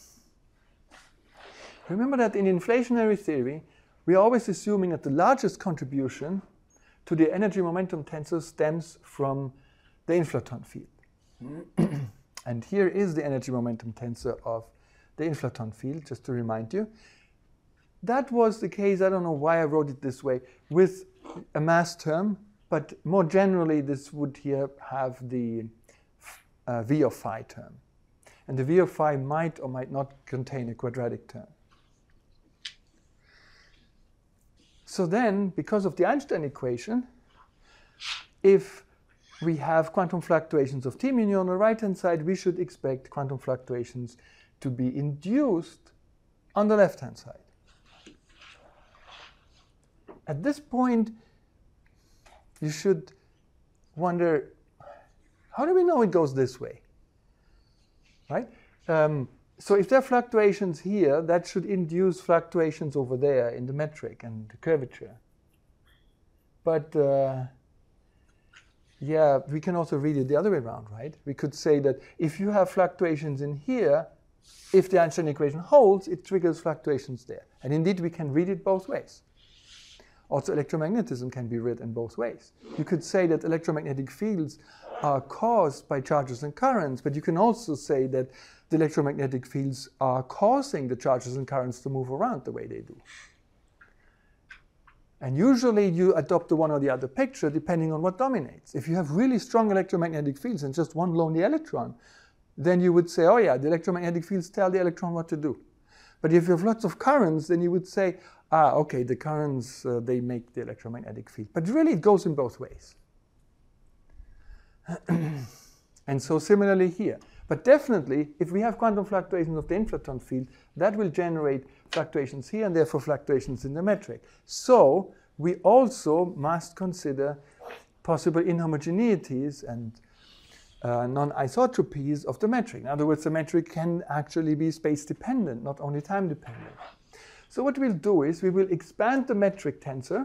Remember that in inflationary theory, we are always assuming that the largest contribution to the energy momentum tensor stems from the inflaton field. And here is the energy momentum tensor of the inflaton field, just to remind you. That was the case, I don't know why I wrote it this way, with a mass term, but more generally this would here have the uh, V of phi term. And the V of phi might or might not contain a quadratic term. So then, because of the Einstein equation, if we have quantum fluctuations of t mu on the right-hand side, we should expect quantum fluctuations to be induced on the left-hand side. At this point, you should wonder, how do we know it goes this way? Right? Um, so if there are fluctuations here, that should induce fluctuations over there in the metric and the curvature. But uh, yeah, we can also read it the other way around, right? We could say that if you have fluctuations in here, if the Einstein equation holds, it triggers fluctuations there. And indeed, we can read it both ways. Also, electromagnetism can be read in both ways. You could say that electromagnetic fields are caused by charges and currents, but you can also say that the electromagnetic fields are causing the charges and currents to move around the way they do. And usually you adopt the one or the other picture depending on what dominates. If you have really strong electromagnetic fields and just one lonely electron, then you would say, oh yeah, the electromagnetic fields tell the electron what to do. But if you have lots of currents, then you would say, ah, okay, the currents, uh, they make the electromagnetic field. But really it goes in both ways. And so similarly here. But definitely, if we have quantum fluctuations of the inflaton field, that will generate fluctuations here and therefore fluctuations in the metric. So we also must consider possible inhomogeneities and uh, non-isotropies of the metric. In other words, the metric can actually be space-dependent, not only time-dependent. So what we'll do is we will expand the metric tensor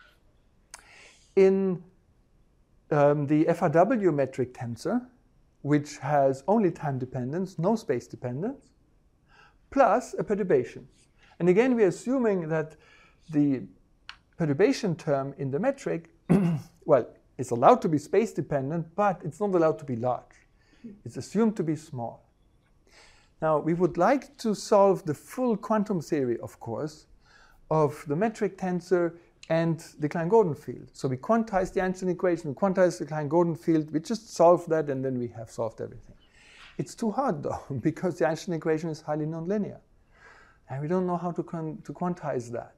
in um, the F R W metric tensor, which has only time dependence, no space dependence, plus a perturbation. And again, we're assuming that the perturbation term in the metric, well, it's allowed to be space dependent, but it's not allowed to be large. It's assumed to be small. Now, we would like to solve the full quantum theory, of course, of the metric tensor and the Klein-Gordon field. So we quantize the Einstein equation, we quantize the Klein-Gordon field, we just solve that, and then we have solved everything. It's too hard, though, because the Einstein equation is highly nonlinear. And we don't know how to, to quantize that.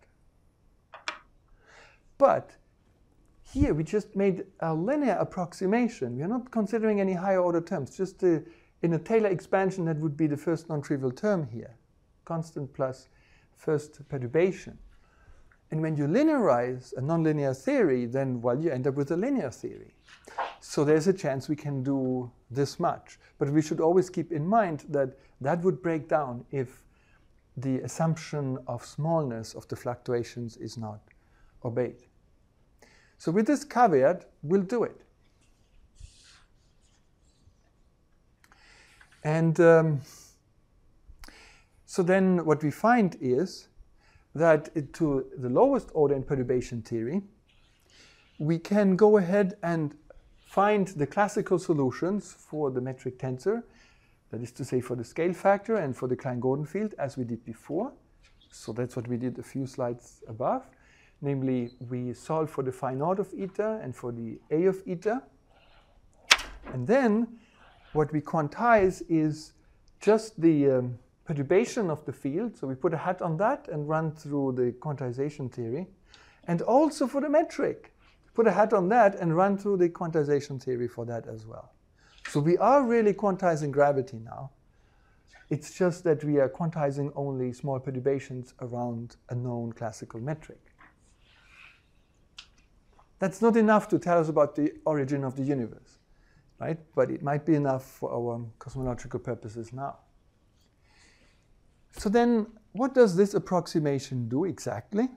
But here we just made a linear approximation. We are not considering any higher order terms, just a, in a Taylor expansion, that would be the first non-trivial term here, constant plus first perturbation. And when you linearize a nonlinear theory, then, well, you end up with a linear theory. So there's a chance we can do this much. But we should always keep in mind that that would break down if the assumption of smallness of the fluctuations is not obeyed. So with this caveat, we'll do it. And um, So then what we find is that it, to the lowest order in perturbation theory, we can go ahead and find the classical solutions for the metric tensor, that is to say for the scale factor and for the Klein-Gordon field as we did before. So that's what we did a few slides above. Namely, we solve for the phi naught of eta and for the A of eta. And then what we quantize is just the um, perturbation of the field. So we put a hat on that and run through the quantization theory. And also for the metric. Put a hat on that and run through the quantization theory for that as well. So we are really quantizing gravity now. It's just that we are quantizing only small perturbations around a known classical metric. That's not enough to tell us about the origin of the universe, right? But it might be enough for our cosmological purposes now. So then, what does this approximation do exactly?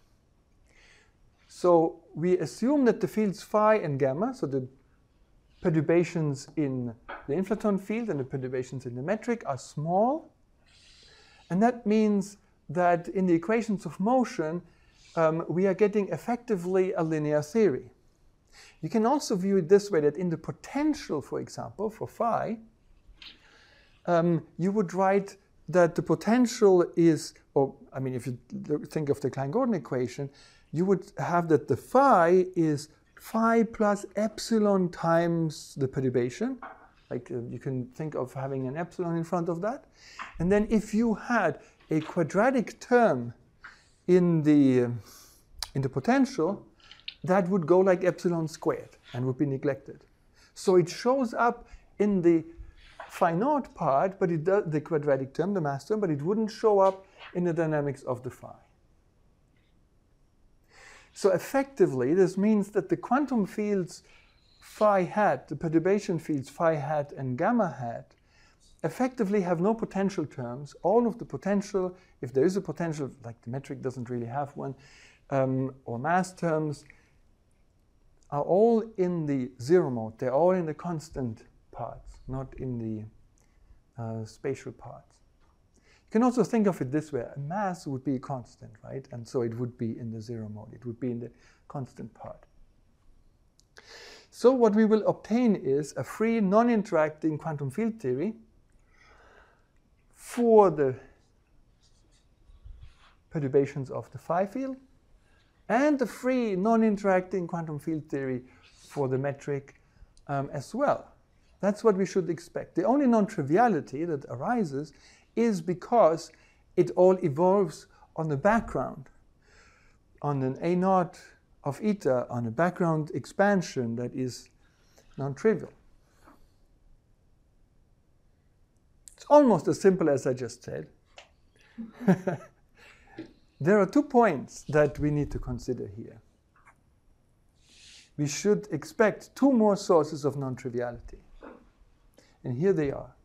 So we assume that the fields phi and gamma, so the perturbations in the inflaton field and the perturbations in the metric, are small. And that means that in the equations of motion, um, we are getting effectively a linear theory. You can also view it this way, that in the potential, for example, for phi, um, you would write that the potential is, or I mean, if you think of the Klein-Gordon equation, you would have that the phi is phi plus epsilon times the perturbation. Like uh, you can think of having an epsilon in front of that. And then if you had a quadratic term in the, uh, in the potential, that would go like epsilon squared and would be neglected. So it shows up in the phi naught part, but it does the quadratic term, the mass term, but it wouldn't show up in the dynamics of the phi. So effectively, this means that the quantum fields phi hat, the perturbation fields phi hat and gamma hat, effectively have no potential terms. All of the potential, if there is a potential, like the metric doesn't really have one, um, or mass terms, are all in the zero mode. They're all in the constant parts, not in the uh, spatial parts. You can also think of it this way. A mass would be a constant, right? And so it would be in the zero mode. It would be in the constant part. So what we will obtain is a free, non-interacting quantum field theory for the perturbations of the phi field, and a free, non-interacting quantum field theory for the metric um, as well. That's what we should expect. The only non-triviality that arises is because it all evolves on the background, on an A naught of eta, on a background expansion that is non-trivial. It's almost as simple as I just said. There are two points that we need to consider here. We should expect two more sources of non-triviality. And here they are.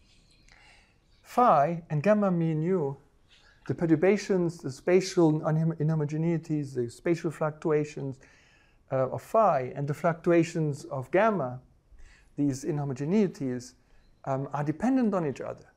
Phi and gamma mu nu, the perturbations, the spatial inhomogeneities, the spatial fluctuations uh, of phi, and the fluctuations of gamma, these inhomogeneities, um, are dependent on each other.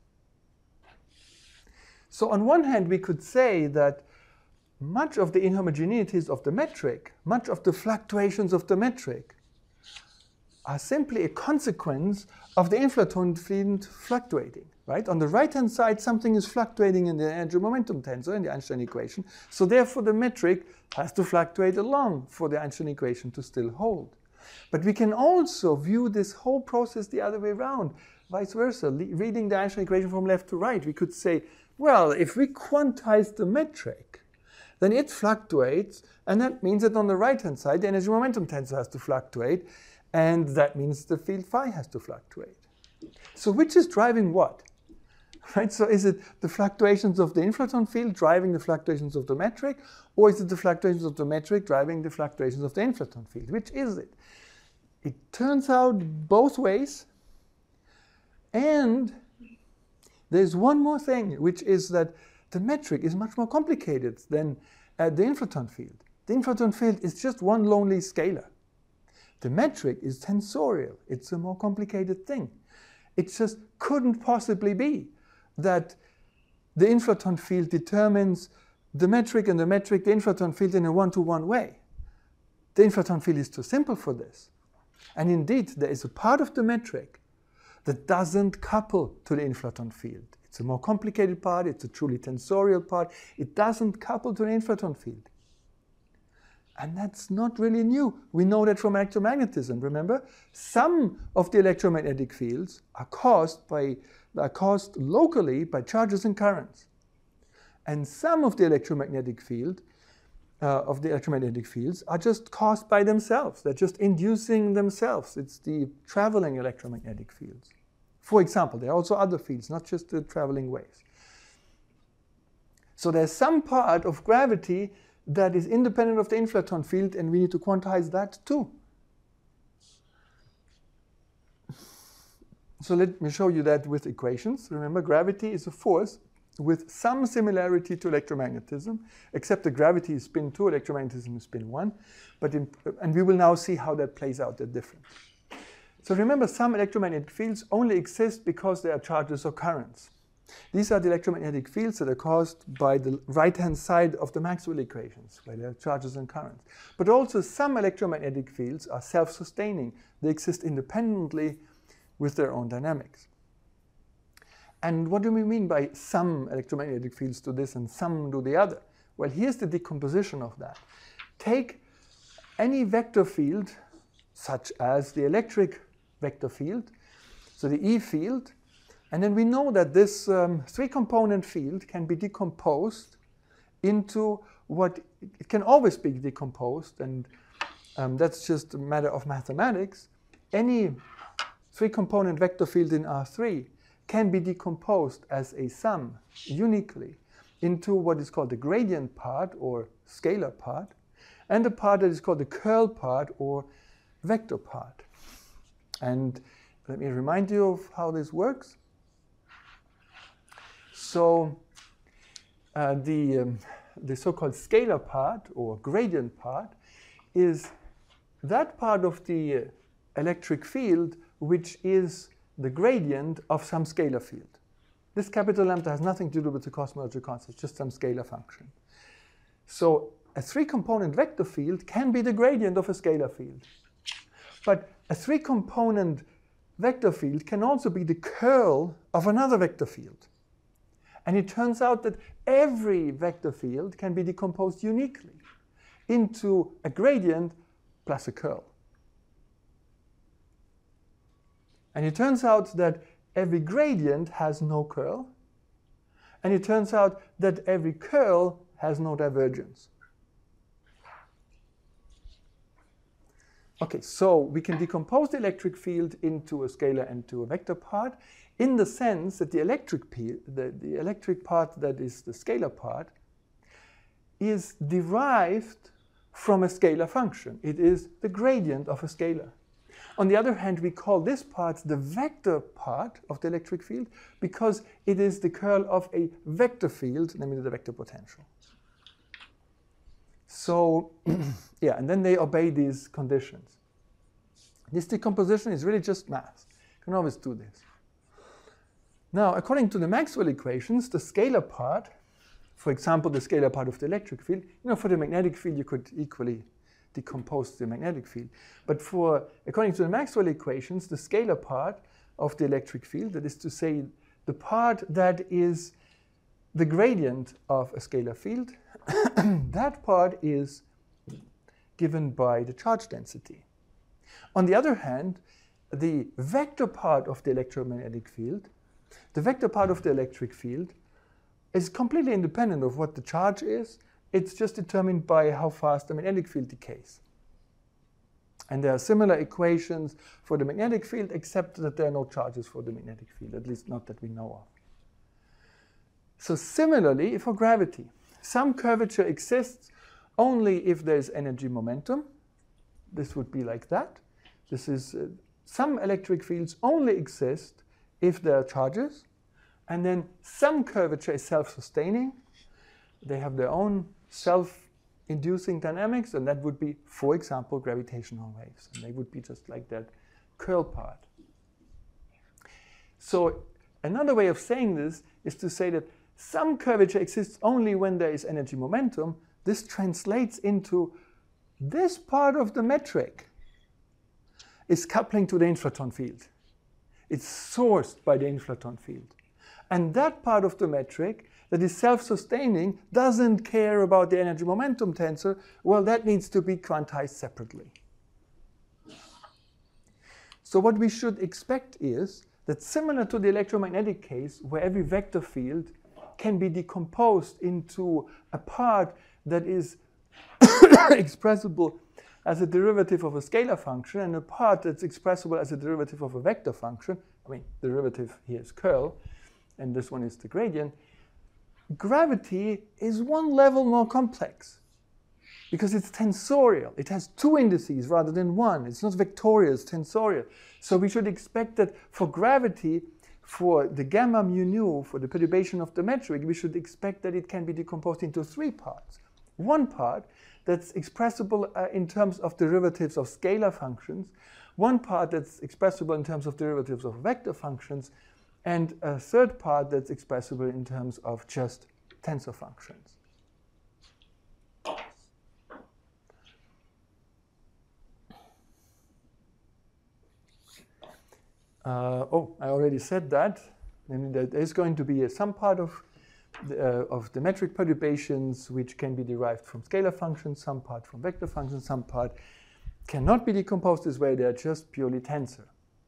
So on one hand, we could say that much of the inhomogeneities of the metric, much of the fluctuations of the metric, are simply a consequence of the inflaton field fluctuating, right? On the right-hand side, something is fluctuating in the energy momentum tensor in the Einstein equation, so therefore the metric has to fluctuate along for the Einstein equation to still hold. But we can also view this whole process the other way around, vice versa. Le- reading the Einstein equation from left to right, we could say, well, if we quantize the metric, then it fluctuates, and that means that on the right-hand side, the energy momentum tensor has to fluctuate, and that means the field phi has to fluctuate. So which is driving what? Right? So is it the fluctuations of the inflaton field driving the fluctuations of the metric, or is it the fluctuations of the metric driving the fluctuations of the inflaton field? Which is it? It turns out both ways, and there's one more thing, which is that the metric is much more complicated than uh, the inflaton field. The inflaton field is just one lonely scalar. The metric is tensorial. It's a more complicated thing. It just couldn't possibly be that the inflaton field determines the metric and the metric, the inflaton field in a one-to-one way. The inflaton field is too simple for this. And indeed, there is a part of the metric that doesn't couple to the inflaton field. It's a more complicated part, it's a truly tensorial part. It doesn't couple to the inflaton field. And that's not really new. We know that from electromagnetism, remember? Some of the electromagnetic fields are caused, by, are caused locally by charges and currents. And some of the electromagnetic field, uh, of the electromagnetic fields are just caused by themselves. They're just inducing themselves. It's the traveling electromagnetic fields. For example, there are also other fields, not just the traveling waves. So there's some part of gravity that is independent of the inflaton field, and we need to quantize that too. So let me show you that with equations. Remember, gravity is a force with some similarity to electromagnetism, except the gravity is spin two, electromagnetism is spin one. But in, and we will now see how that plays out, the difference. So remember, some electromagnetic fields only exist because there are charges or currents. These are the electromagnetic fields that are caused by the right-hand side of the Maxwell equations, where there are charges and currents. But also some electromagnetic fields are self-sustaining. They exist independently with their own dynamics. And what do we mean by some electromagnetic fields do this and some do the other? Well, here's the decomposition of that. Take any vector field, such as the electric vector field, so the E field, and then we know that this um, three-component field can be decomposed into what it can always be decomposed, and um, that's just a matter of mathematics. Any three-component vector field in R three can be decomposed as a sum uniquely into what is called the gradient part or scalar part, and a part that is called the curl part or vector part. And let me remind you of how this works. So uh, the, um, the so-called scalar part or gradient part is that part of the uh, electric field which is the gradient of some scalar field. This capital lambda has nothing to do with the cosmological constant, it's just some scalar function. So a three-component vector field can be the gradient of a scalar field. But a three-component vector field can also be the curl of another vector field. And it turns out that every vector field can be decomposed uniquely into a gradient plus a curl. And it turns out that every gradient has no curl. And it turns out that every curl has no divergence. Okay, so we can decompose the electric field into a scalar and to a vector part in the sense that the electric, the, the electric part that is the scalar part is derived from a scalar function. It is the gradient of a scalar. On the other hand, we call this part the vector part of the electric field because it is the curl of a vector field, namely the vector potential. So, yeah, and then they obey these conditions. This decomposition is really just math. You can always do this. Now, according to the Maxwell equations, the scalar part, for example, the scalar part of the electric field, you know, for the magnetic field, you could equally decompose the magnetic field. But for, according to the Maxwell equations, the scalar part of the electric field, that is to say, the part that is the gradient of a scalar field, that part is given by the charge density. On the other hand, the vector part of the electromagnetic field, the vector part of the electric field is completely independent of what the charge is. It's just determined by how fast the magnetic field decays. And there are similar equations for the magnetic field, except that there are no charges for the magnetic field, at least not that we know of. So similarly, for gravity, some curvature exists only if there is energy momentum. This would be like that. This is uh, some electric fields only exist if there are charges. And then some curvature is self-sustaining. They have their own self-inducing dynamics, and that would be, for example, gravitational waves. And they would be just like that curl part. So another way of saying this is to say that some curvature exists only when there is energy momentum, this translates into this part of the metric is coupling to the inflaton field. It's sourced by the inflaton field. And that part of the metric that is self-sustaining doesn't care about the energy momentum tensor. Well, that needs to be quantized separately. So what we should expect is that similar to the electromagnetic case, where every vector field can be decomposed into a part that is expressible as a derivative of a scalar function and a part that's expressible as a derivative of a vector function. I mean, the derivative here is curl, and this one is the gradient. Gravity is one level more complex because it's tensorial. It has two indices rather than one. It's not vectorial, it's tensorial. So we should expect that for gravity, for the gamma mu nu, for the perturbation of the metric, we should expect that it can be decomposed into three parts. One part that's expressible uh, in terms of derivatives of scalar functions, one part that's expressible in terms of derivatives of vector functions, and a third part that's expressible in terms of just tensor functions. Uh, oh, I already said that. And there is going to be a, some part of the, uh, of the metric perturbations which can be derived from scalar functions, some part from vector functions, some part cannot be decomposed this way. They are just purely tensor.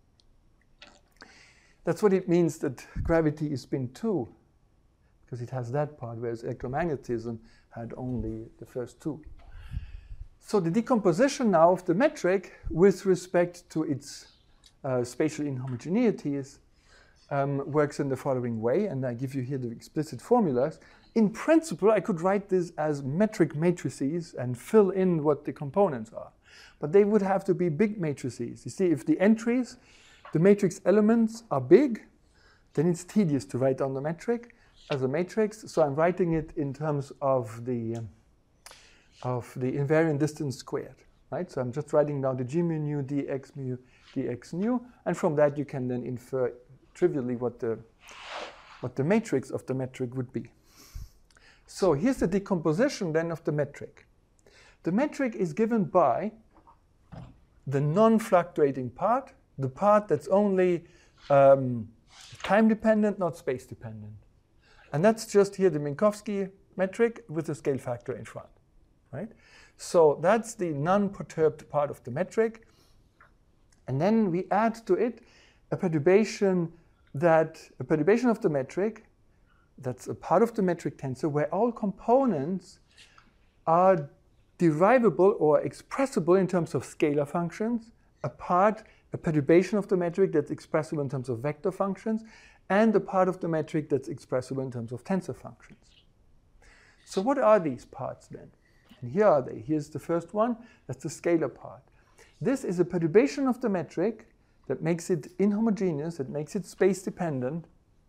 That's what it means that gravity is spin two, because it has that part, whereas electromagnetism had only the first two. So the decomposition now of the metric with respect to its uh, spatial inhomogeneities um, works in the following way, and I give you here the explicit formulas. In principle, I could write this as metric matrices and fill in what the components are. But they would have to be big matrices. You see, if the entries, the matrix elements are big, then it's tedious to write down the metric as a matrix. So I'm writing it in terms of the um, of the invariant distance squared, right? So I'm just writing down the g mu nu dx mu dx nu, and from that you can then infer trivially what the what the matrix of the metric would be. So here's the decomposition then of the metric. The metric is given by the non-fluctuating part, the part that's only um, time-dependent, not space-dependent. And that's just here the Minkowski metric with the scale factor in front, right? So that's the non-perturbed part of the metric. And then we add to it a perturbation that, a perturbation of the metric that's a part of the metric tensor where all components are derivable or expressible in terms of scalar functions, a part, a perturbation of the metric that's expressible in terms of vector functions, and a part of the metric that's expressible in terms of tensor functions. So what are these parts then? And here are they. Here's the first one. That's the scalar part. This is a perturbation of the metric that makes it inhomogeneous, that makes it space-dependent,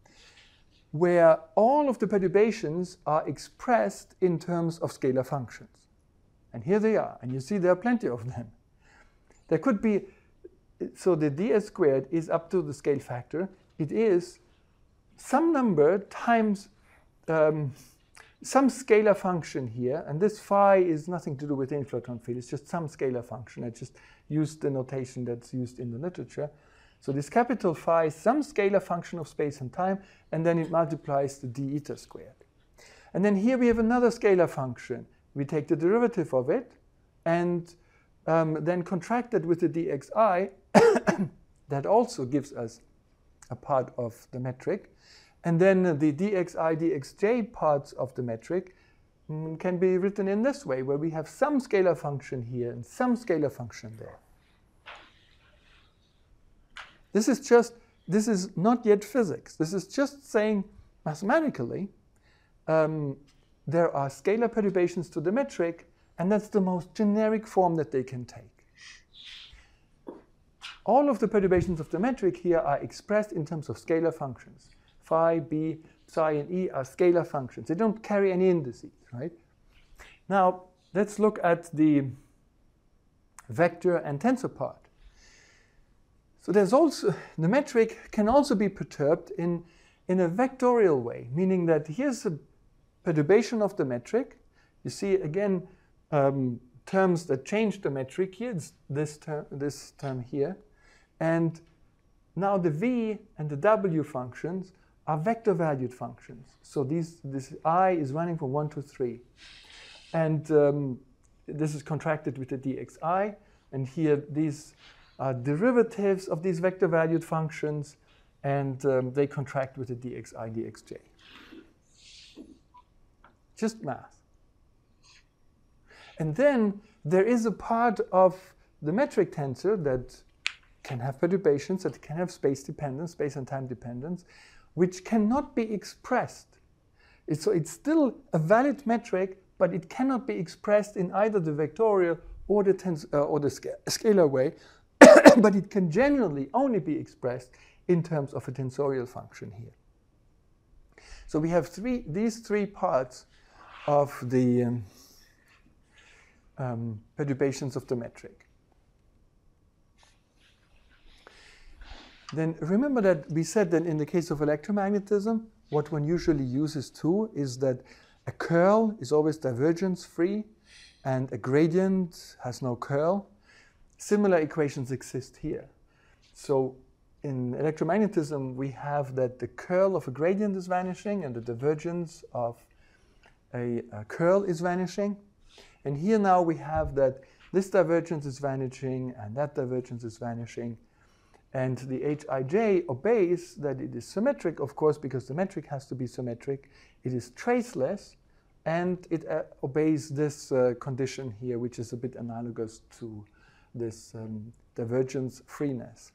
where all of the perturbations are expressed in terms of scalar functions. And here they are. And you see there are plenty of them. There could be, so the ds squared is up to the scale factor. It is some number times um, some scalar function here. And this phi is nothing to do with the inflaton field. It's just some scalar function. I just used the notation that's used in the literature. So this capital phi is some scalar function of space and time, and then it multiplies the d eta squared. And then here we have another scalar function. We take the derivative of it, and um, then contract it with the dxi. That also gives us a part of the metric. And then the dxi, dxj parts of the metric mm, can be written in this way, where we have some scalar function here and some scalar function there. This is just, this is not yet physics. This is just saying mathematically, um, there are scalar perturbations to the metric, and that's the most generic form that they can take. All of the perturbations of the metric here are expressed in terms of scalar functions. Phi, b, psi, and e are scalar functions. They don't carry any indices, right? Now, let's look at the vector and tensor part. So there's also, the metric can also be perturbed in in a vectorial way, meaning that here's a perturbation of the metric. You see again um, terms that change the metric here. It's this term, this term here, and now the v and the w functions are vector valued functions. So these this I is running from one to three, and um, this is contracted with the dxi, and here these are derivatives of these vector valued functions, and um, they contract with the dxi dxj. Just math. And then there is a part of the metric tensor that can have perturbations, that can have space dependence, space and time dependence, which cannot be expressed. It's, so it's still a valid metric, but it cannot be expressed in either the vectorial or the, tens, uh, or the sca scalar way, but it can generally only be expressed in terms of a tensorial function here. So we have three, these three parts of the um, um, perturbations of the metric. Then remember that we said that in the case of electromagnetism, what one usually uses too is that a curl is always divergence free and a gradient has no curl. Similar equations exist here. So in electromagnetism, we have that the curl of a gradient is vanishing and the divergence of a, a curl is vanishing. And here now we have that this divergence is vanishing and that divergence is vanishing. And the Hij obeys that it is symmetric, of course, because the metric has to be symmetric. It is traceless, and it uh, obeys this uh, condition here, which is a bit analogous to this um, divergence freeness.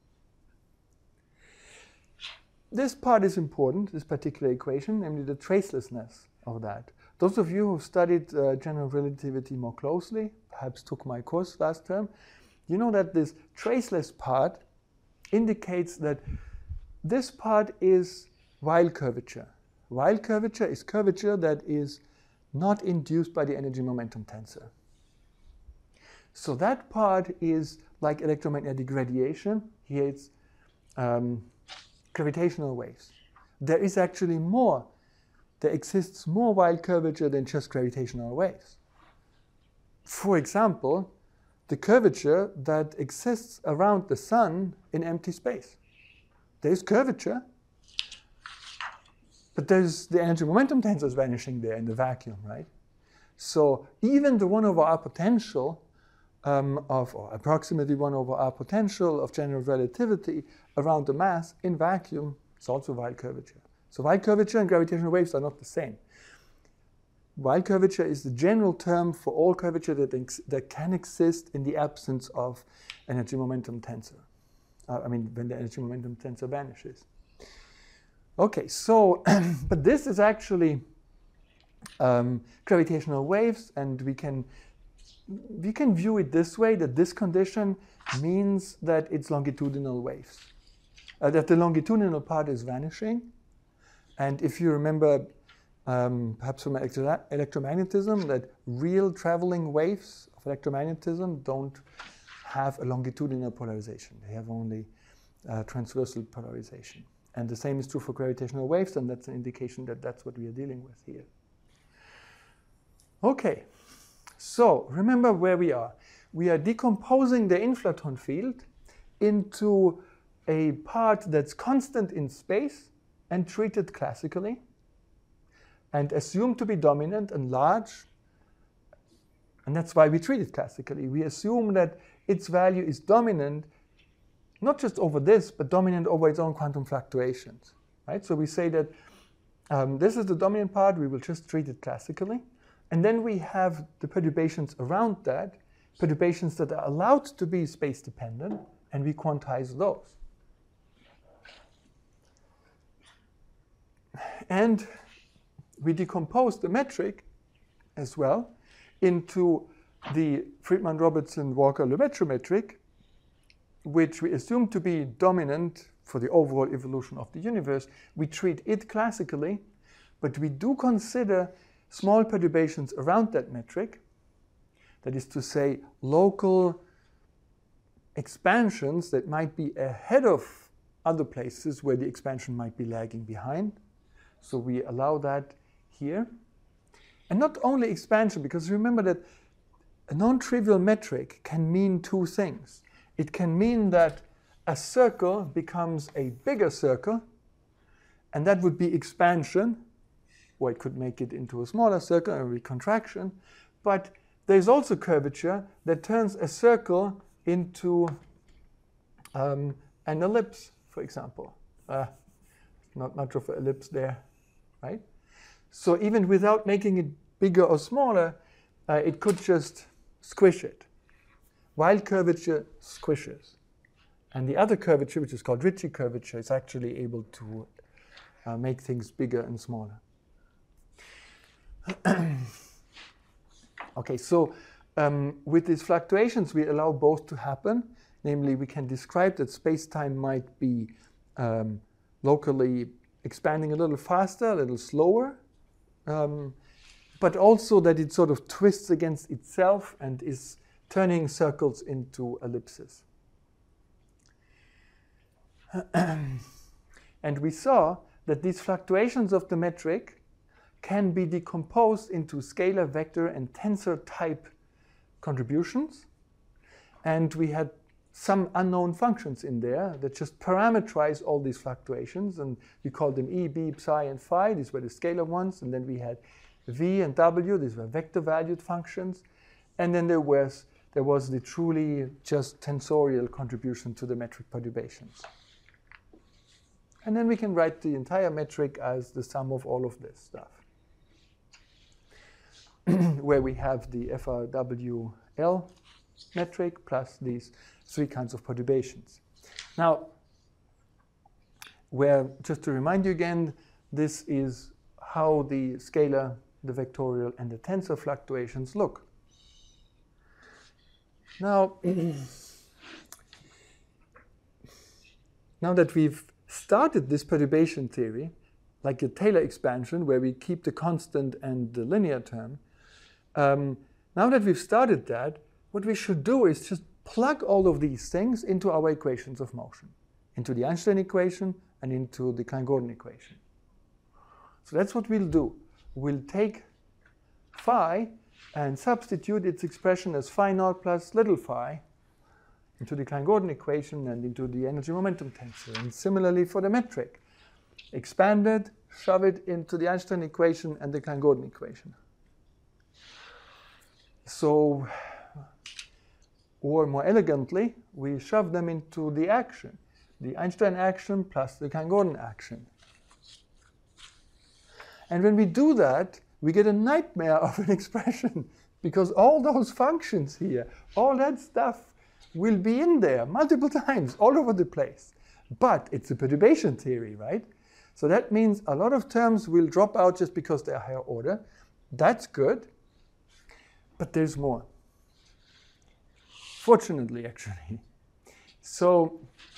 This part is important, this particular equation, namely the tracelessness of that. Those of you who studied uh, general relativity more closely, perhaps took my course last term, you know that this traceless part indicates that this part is Weyl curvature. Weyl curvature is curvature that is not induced by the energy momentum tensor. So that part is like electromagnetic radiation. Here it's um, gravitational waves. There is actually more. There exists more Weyl curvature than just gravitational waves. For example, the curvature that exists around the sun in empty space. There is curvature, but there's the energy momentum tensor is vanishing there in the vacuum, right? So even the one over r potential um, of, or approximately one over r potential of general relativity around the mass in vacuum is also Weyl curvature. So Weyl curvature and gravitational waves are not the same. Weyl curvature is the general term for all curvature that, ex that can exist in the absence of energy momentum tensor. Uh, I mean, when the energy momentum tensor vanishes. Okay, so, but this is actually um, gravitational waves, and we can, we can view it this way, that this condition means that it's longitudinal waves, uh, that the longitudinal part is vanishing. And if you remember, Um, perhaps from electro electromagnetism, that real traveling waves of electromagnetism don't have a longitudinal polarization. They have only uh, transversal polarization. And the same is true for gravitational waves, and that's an indication that that's what we are dealing with here. Okay, so remember where we are. We are decomposing the inflaton field into a part that's constant in space and treated classically, and assumed to be dominant and large, and that's why we treat it classically. We assume that its value is dominant, not just over this, but dominant over its own quantum fluctuations, right? So we say that um, this is the dominant part, we will just treat it classically, and then we have the perturbations around that, perturbations that are allowed to be space-dependent, and we quantize those. And we decompose the metric as well into the Friedmann-Robertson-Walker-Lemaitre metric, which we assume to be dominant for the overall evolution of the universe. We treat it classically, but we do consider small perturbations around that metric, that is to say, local expansions that might be ahead of other places where the expansion might be lagging behind. So we allow that here. And not only expansion, because remember that a non-trivial metric can mean two things. It can mean that a circle becomes a bigger circle, and that would be expansion, or it could make it into a smaller circle, or contraction. But there's also curvature that turns a circle into um, an ellipse, for example. Uh, not much of an ellipse there, right? So even without making it bigger or smaller, uh, it could just squish it. While curvature squishes. And the other curvature, which is called Ricci curvature, is actually able to uh, make things bigger and smaller. Okay, so um, with these fluctuations, we allow both to happen. Namely, we can describe that space-time might be um, locally expanding a little faster, a little slower, um, but also that it sort of twists against itself and is turning circles into ellipses. And we saw that these fluctuations of the metric can be decomposed into scalar, vector, and tensor type contributions. And we had some unknown functions in there that just parameterize all these fluctuations. And we called them E, B, psi, and phi. These were the scalar ones. And then we had V and W. These were vector-valued functions. And then there was, there was the truly just tensorial contribution to the metric perturbations. And then we can write the entire metric as the sum of all of this stuff, where we have the F R W L metric plus these three kinds of perturbations. Now, where, just to remind you again, this is how the scalar, the vectorial, and the tensor fluctuations look. Now, now that we've started this perturbation theory, like a Taylor expansion, where we keep the constant and the linear term, um, now that we've started that, what we should do is just plug all of these things into our equations of motion, into the Einstein equation and into the Klein-Gordon equation. So that's what we'll do. We'll take phi and substitute its expression as phi naught plus little phi into the Klein-Gordon equation and into the energy momentum tensor. And similarly for the metric. Expand it, shove it into the Einstein equation and the Klein-Gordon equation. So, or more elegantly, we shove them into the action. The Einstein action plus the Klein-Gordon action. And when we do that, we get a nightmare of an expression because all those functions here, all that stuff will be in there multiple times, all over the place. But it's a perturbation theory, right? So that means a lot of terms will drop out just because they're higher order. That's good, but there's more. Fortunately, actually. So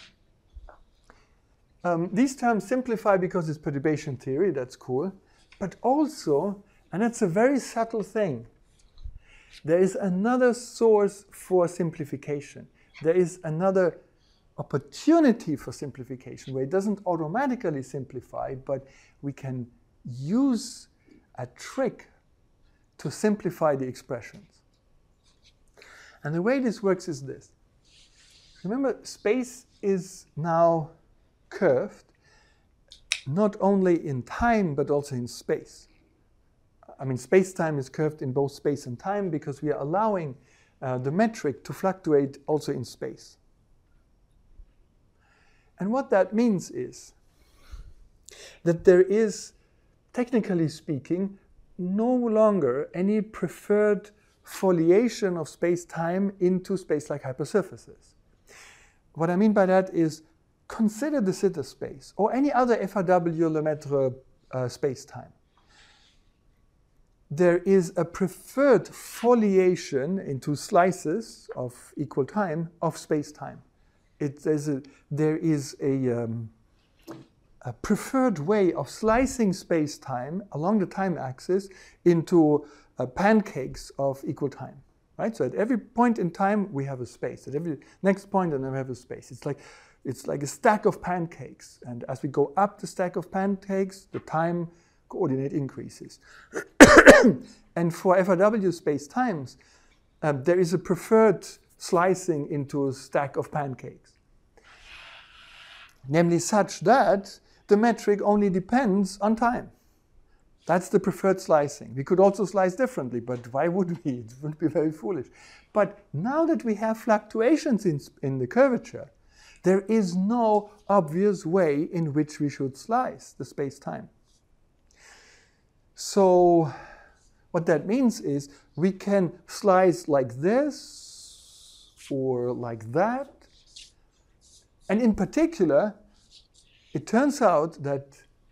um, these terms simplify because it's perturbation theory, that's cool. But also, and that's a very subtle thing, there is another source for simplification. There is another opportunity for simplification where it doesn't automatically simplify, but we can use a trick to simplify the expressions. And the way this works is this. Remember, space is now curved, not only in time, but also in space. I mean, space-time is curved in both space and time because we are allowing uh, the metric to fluctuate also in space. And what that means is that there is, technically speaking, no longer any preferred foliation of space-time into space-like hypersurfaces. What I mean by that is, consider de Sitter space or any other F R W Lemaitre uh, space-time. There is a preferred foliation into slices of equal time of space-time. It, there's a, there is a, um, a preferred way of slicing space-time along the time axis into uh, pancakes of equal time. Right? So at every point in time, we have a space. At every next point, and then we have a space. It's like it's like a stack of pancakes. And as we go up the stack of pancakes, the time coordinate increases. And for F R W space-times, um, there is a preferred slicing into a stack of pancakes. Namely such that the metric only depends on time. That's the preferred slicing. We could also slice differently, but why would we? It would be very foolish. But now that we have fluctuations in, in the curvature, there is no obvious way in which we should slice the space-time. So what that means is we can slice like this or like that. And in particular, it turns out that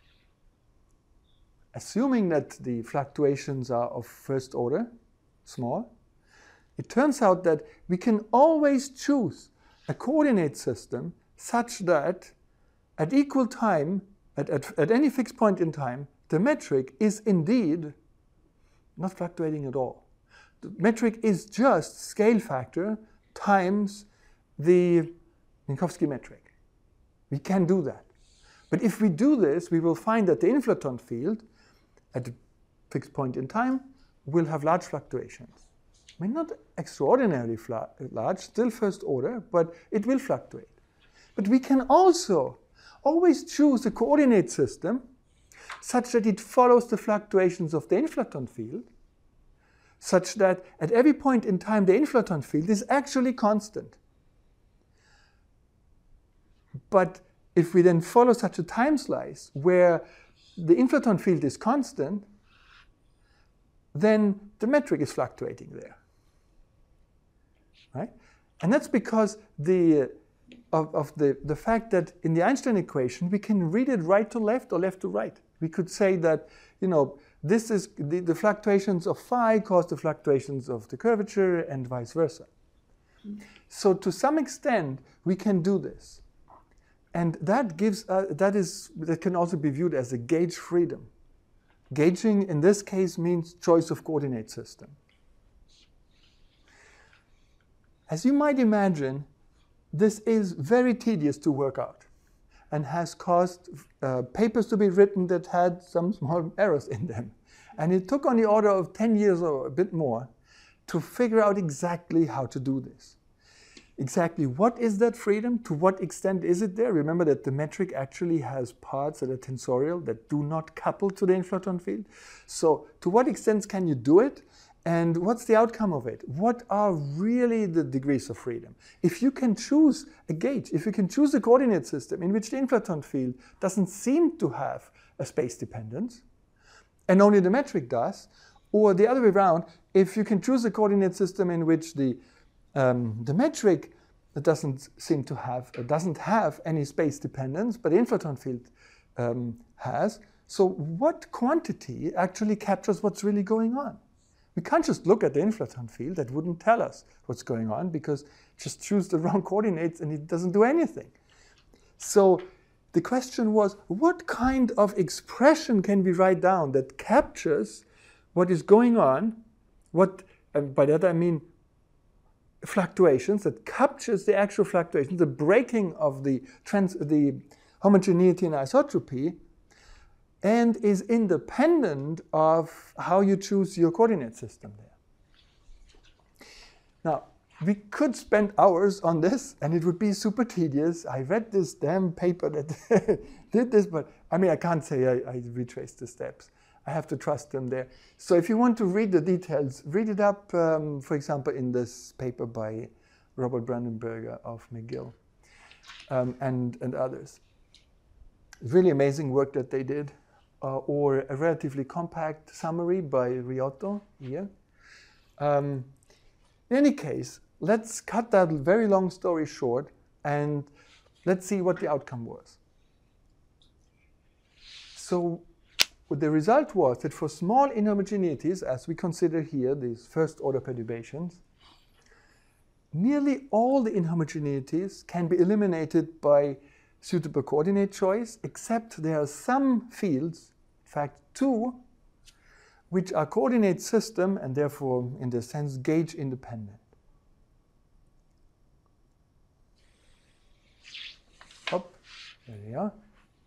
assuming that the fluctuations are of first order, small, it turns out that we can always choose a coordinate system such that at equal time, at, at, at any fixed point in time, the metric is indeed not fluctuating at all. The metric is just scale factor times the Minkowski metric. We can do that. But if we do this, we will find that the inflaton field at a fixed point in time will have large fluctuations. I mean, not extraordinarily large, still first order, but it will fluctuate. But we can also always choose a coordinate system such that it follows the fluctuations of the inflaton field, such that at every point in time the inflaton field is actually constant. But if we then follow such a time slice where the inflaton field is constant, then the metric is fluctuating there. Right? And that's because the, of, of the, the fact that in the Einstein equation we can read it right to left or left to right. We could say that, you know, this is the, the fluctuations of phi cause the fluctuations of the curvature and vice versa. So to some extent we can do this. And that gives, uh, that is, that can also be viewed as a gauge freedom. Gauging in this case means choice of coordinate system. As you might imagine, this is very tedious to work out and has caused uh, papers to be written that had some small errors in them. And it took on the order of ten years or a bit more to figure out exactly how to do this. Exactly what is that freedom? To what extent is it there? Remember that the metric actually has parts that are tensorial that do not couple to the inflaton field. So to what extent can you do it? And what's the outcome of it? What are really the degrees of freedom? If you can choose a gauge, if you can choose a coordinate system in which the inflaton field doesn't seem to have a space dependence, and only the metric does, or the other way around, if you can choose a coordinate system in which the Um, the metric doesn't seem to have, uh, doesn't have any space dependence, but the inflaton field um, has. So what quantity actually captures what's really going on? We can't just look at the inflaton field. That wouldn't tell us what's going on because just choose the wrong coordinates and it doesn't do anything. So the question was, what kind of expression can we write down that captures what is going on? What, and by that I mean fluctuations, that captures the actual fluctuations, the breaking of the, trans, the homogeneity and isotropy, and is independent of how you choose your coordinate system there. Now, we could spend hours on this, and it would be super tedious. I read this damn paper that did this, but I mean, I can't say I, I retraced the steps. I have to trust them there. So if you want to read the details, read it up, um, for example, in this paper by Robert Brandenberger of McGill um, and, and others. Really amazing work that they did. Uh, or a relatively compact summary by Riotto here. Um, in any case, let's cut that very long story short and let's see what the outcome was. So what the result was that for small inhomogeneities, as we consider here, these first order perturbations, nearly all the inhomogeneities can be eliminated by suitable coordinate choice, except there are some fields, in fact two, which are coordinate system and therefore, in this sense, gauge independent. There we are.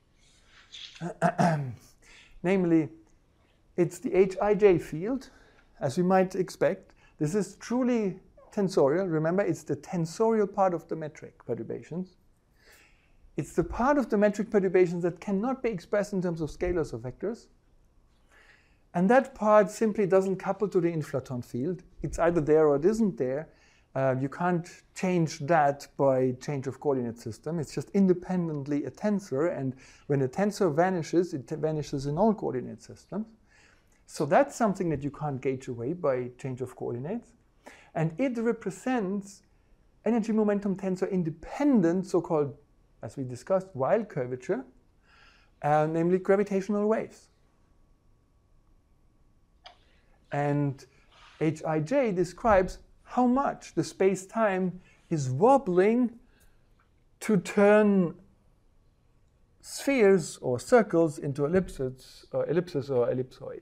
Namely, it's the Hij field, as we might expect. This is truly tensorial. Remember, it's the tensorial part of the metric perturbations. It's the part of the metric perturbations that cannot be expressed in terms of scalars or vectors. And that part simply doesn't couple to the inflaton field. It's either there or it isn't there. Uh, you can't change that by change of coordinate system. It's just independently a tensor, and when a tensor vanishes, it vanishes in all coordinate systems. So that's something that you can't gauge away by change of coordinates. And it represents energy momentum tensor independent, so-called, as we discussed, wild curvature, uh, namely gravitational waves. And Hij describes how much the space-time is wobbling to turn spheres or circles into ellipses or ellipses or ellipsoids.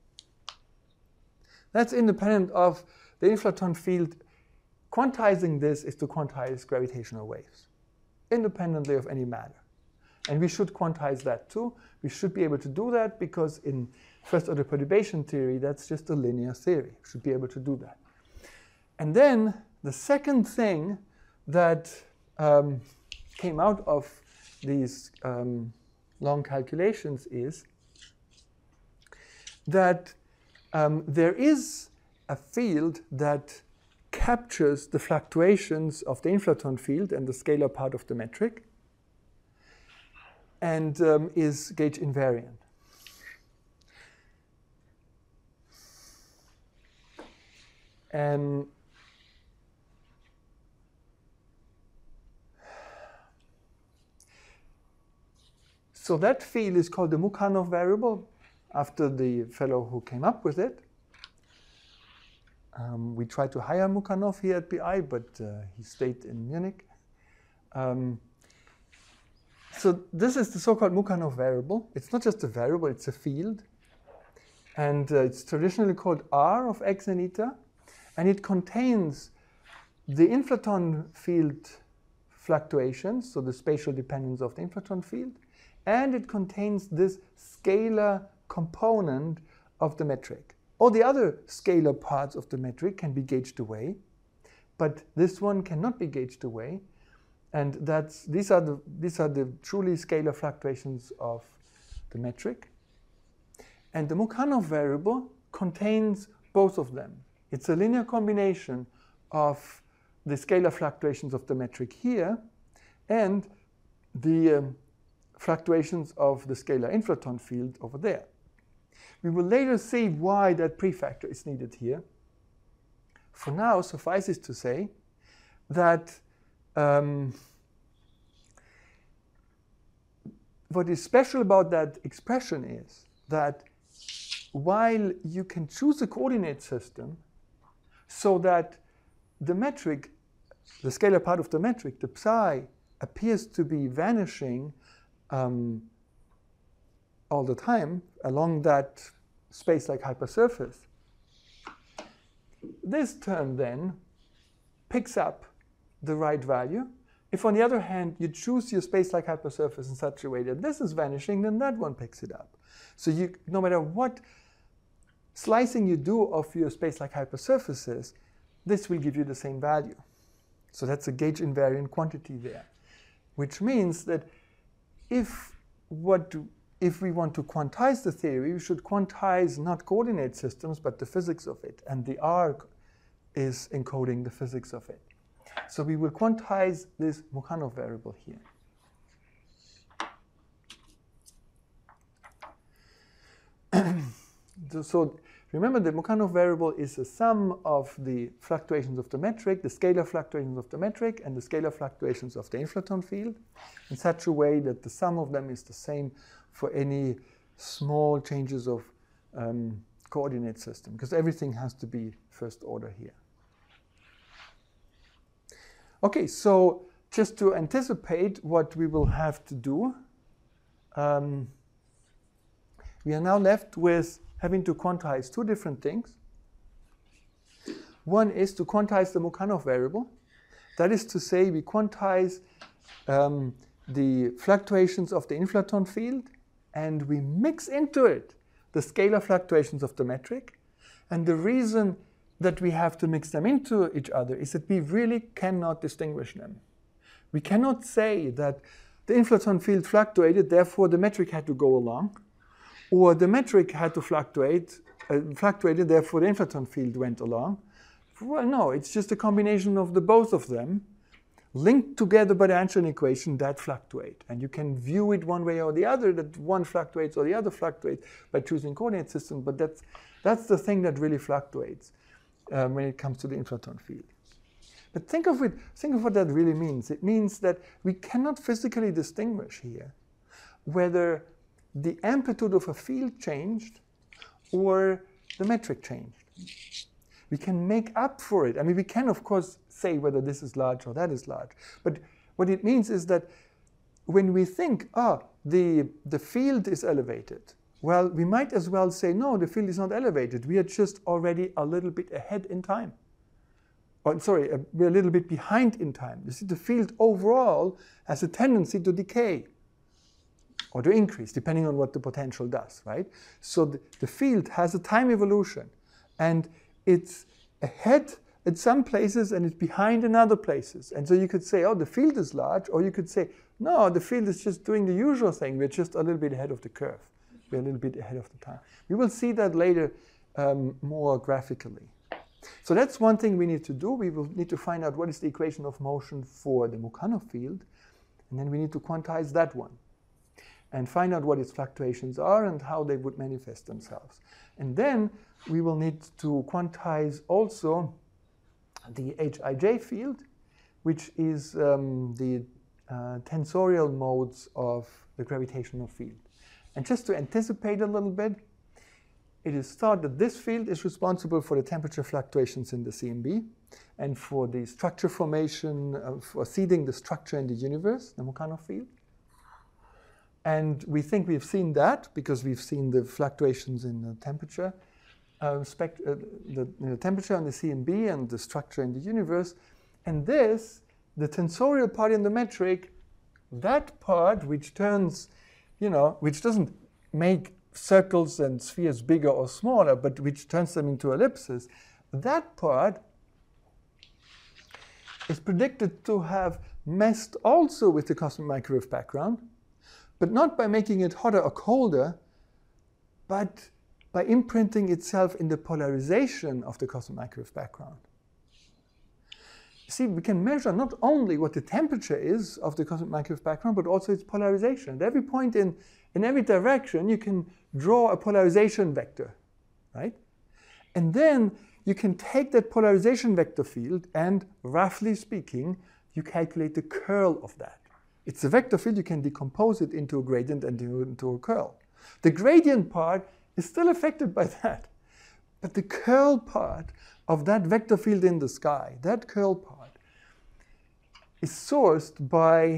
That's independent of the inflaton field. Quantizing this is to quantize gravitational waves, independently of any matter. And we should quantize that too. We should be able to do that because in first-order perturbation theory, that's just a linear theory. We should be able to do that. And then the second thing that um, came out of these um, long calculations is that um, there is a field that captures the fluctuations of the inflaton field and the scalar part of the metric and um, is gauge invariant. And so that field is called the Mukhanov variable, after the fellow who came up with it. Um, we tried to hire Mukhanov here at B I, but uh, he stayed in Munich. Um, so this is the so-called Mukhanov variable. It's not just a variable, it's a field. And uh, it's traditionally called R of x and eta. And it contains the inflaton field fluctuations, so the spatial dependence of the inflaton field, and it contains this scalar component of the metric. All the other scalar parts of the metric can be gauged away, but this one cannot be gauged away, and that's, these, are the, these are the truly scalar fluctuations of the metric. And the Mukhanov variable contains both of them. It's a linear combination of the scalar fluctuations of the metric here and the um, fluctuations of the scalar inflaton field over there. We will later see why that prefactor is needed here. For now, suffices to say that um, what is special about that expression is that while you can choose a coordinate system so that the metric, the scalar part of the metric, the psi, appears to be vanishing um, all the time along that space-like hypersurface, this term then picks up the right value. If, on the other hand, you choose your space-like hypersurface in such a way that this is vanishing, then that one picks it up. So you, no matter what slicing you do of your space-like hypersurfaces, this will give you the same value. So that's a gauge invariant quantity there, which means that if what do, if we want to quantize the theory, we should quantize not coordinate systems, but the physics of it. And the R is encoding the physics of it. So we will quantize this Mukhanov variable here. So remember, the Mukhanov variable is a sum of the fluctuations of the metric, the scalar fluctuations of the metric, and the scalar fluctuations of the inflaton field, in such a way that the sum of them is the same for any small changes of um, coordinate system, because everything has to be first order here. Okay, so just to anticipate what we will have to do, um, we are now left with having to quantize two different things. One is to quantize the Mukhanov variable. That is to say, we quantize um, the fluctuations of the inflaton field, and we mix into it the scalar fluctuations of the metric. And the reason that we have to mix them into each other is that we really cannot distinguish them. We cannot say that the inflaton field fluctuated, therefore the metric had to go along, or the metric had to fluctuate, uh, fluctuated, therefore the inflaton field went along. Well, no, it's just a combination of the both of them linked together by the Einstein equation that fluctuate. And you can view it one way or the other, that one fluctuates or the other fluctuates by choosing coordinate system, but that's, that's the thing that really fluctuates um, when it comes to the inflaton field. But think of it, think of what that really means. It means that we cannot physically distinguish here whether the amplitude of a field changed or the metric changed. We can make up for it. I mean, we can, of course, say whether this is large or that is large. But what it means is that when we think, ah, the, the field is elevated, well, we might as well say, no, the field is not elevated. We are just already a little bit ahead in time. Or, sorry, uh, we're a little bit behind in time. You see, the field overall has a tendency to decay or to increase, depending on what the potential does, right? So the, the field has a time evolution, and it's ahead at some places and it's behind in other places. And so you could say, oh, the field is large, or you could say, no, the field is just doing the usual thing. We're just a little bit ahead of the curve. We're a little bit ahead of the time. We will see that later um, more graphically. So that's one thing we need to do. We will need to find out what is the equation of motion for the Mukhanov field, and then we need to quantize that one and find out what its fluctuations are and how they would manifest themselves. And then we will need to quantize also the H I J field, which is um, the uh, tensorial modes of the gravitational field. And just to anticipate a little bit, it is thought that this field is responsible for the temperature fluctuations in the C M B and for the structure formation, uh, for seeding the structure in the universe, the Mukhanov field. And we think we've seen that because we've seen the fluctuations in the temperature, uh, spect uh, the, the temperature on the C M B and the structure in the universe. And this, the tensorial part in the metric, that part which turns, you know, which doesn't make circles and spheres bigger or smaller, but which turns them into ellipses, that part is predicted to have messed also with the cosmic microwave background, but not by making it hotter or colder, but by imprinting itself in the polarization of the cosmic microwave background. See, we can measure not only what the temperature is of the cosmic microwave background, but also its polarization. At every point in, in every direction, you can draw a polarization vector, right? And then you can take that polarization vector field and, roughly speaking, you calculate the curl of that. It's a vector field, you can decompose it into a gradient and into a curl. The gradient part is still affected by that. But the curl part of that vector field in the sky, that curl part, is sourced by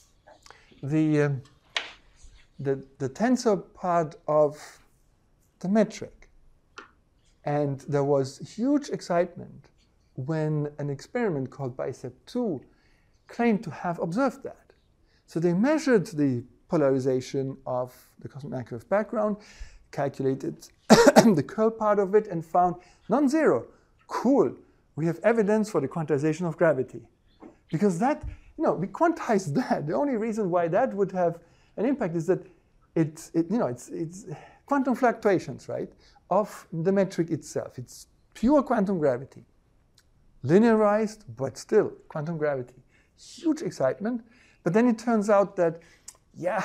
the, uh, the, the tensor part of the metric. And there was huge excitement when an experiment called BICEP two claimed to have observed that. So they measured the polarization of the cosmic microwave background, calculated the curl part of it, and found non-zero. Cool. We have evidence for the quantization of gravity. Because that, you know, we quantized that. The only reason why that would have an impact is that it's, it, you know, it's, it's quantum fluctuations, right, of the metric itself. It's pure quantum gravity. Linearized, but still quantum gravity. Huge excitement. But then it turns out that, yeah,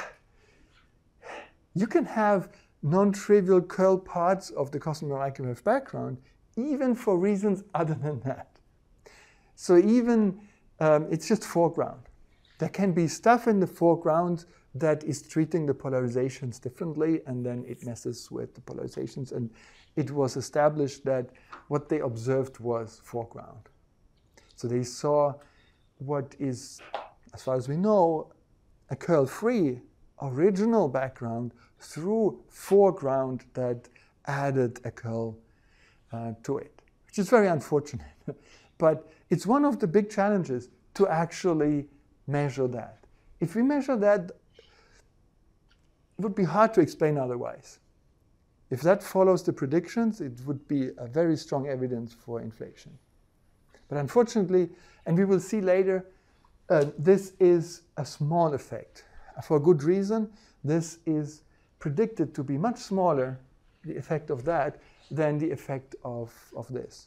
you can have non-trivial curl parts of the cosmic microwave background even for reasons other than that. So even, um, it's just foreground. There can be stuff in the foreground that is treating the polarizations differently, and then it messes with the polarizations. And it was established that what they observed was foreground. So they saw what is, as far as we know, a curl-free original background through foreground that added a curl uh, to it, which is very unfortunate. But it's one of the big challenges to actually measure that. if we measure that, it would be hard to explain otherwise. If that follows the predictions, it would be a very strong evidence for inflation. But unfortunately, and we will see later, uh, this is a small effect. For good reason, this is predicted to be much smaller, the effect of that, than the effect of, of this.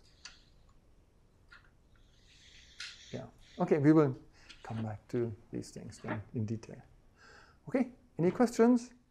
Yeah. Okay, we will come back to these things then in detail. Okay, any questions?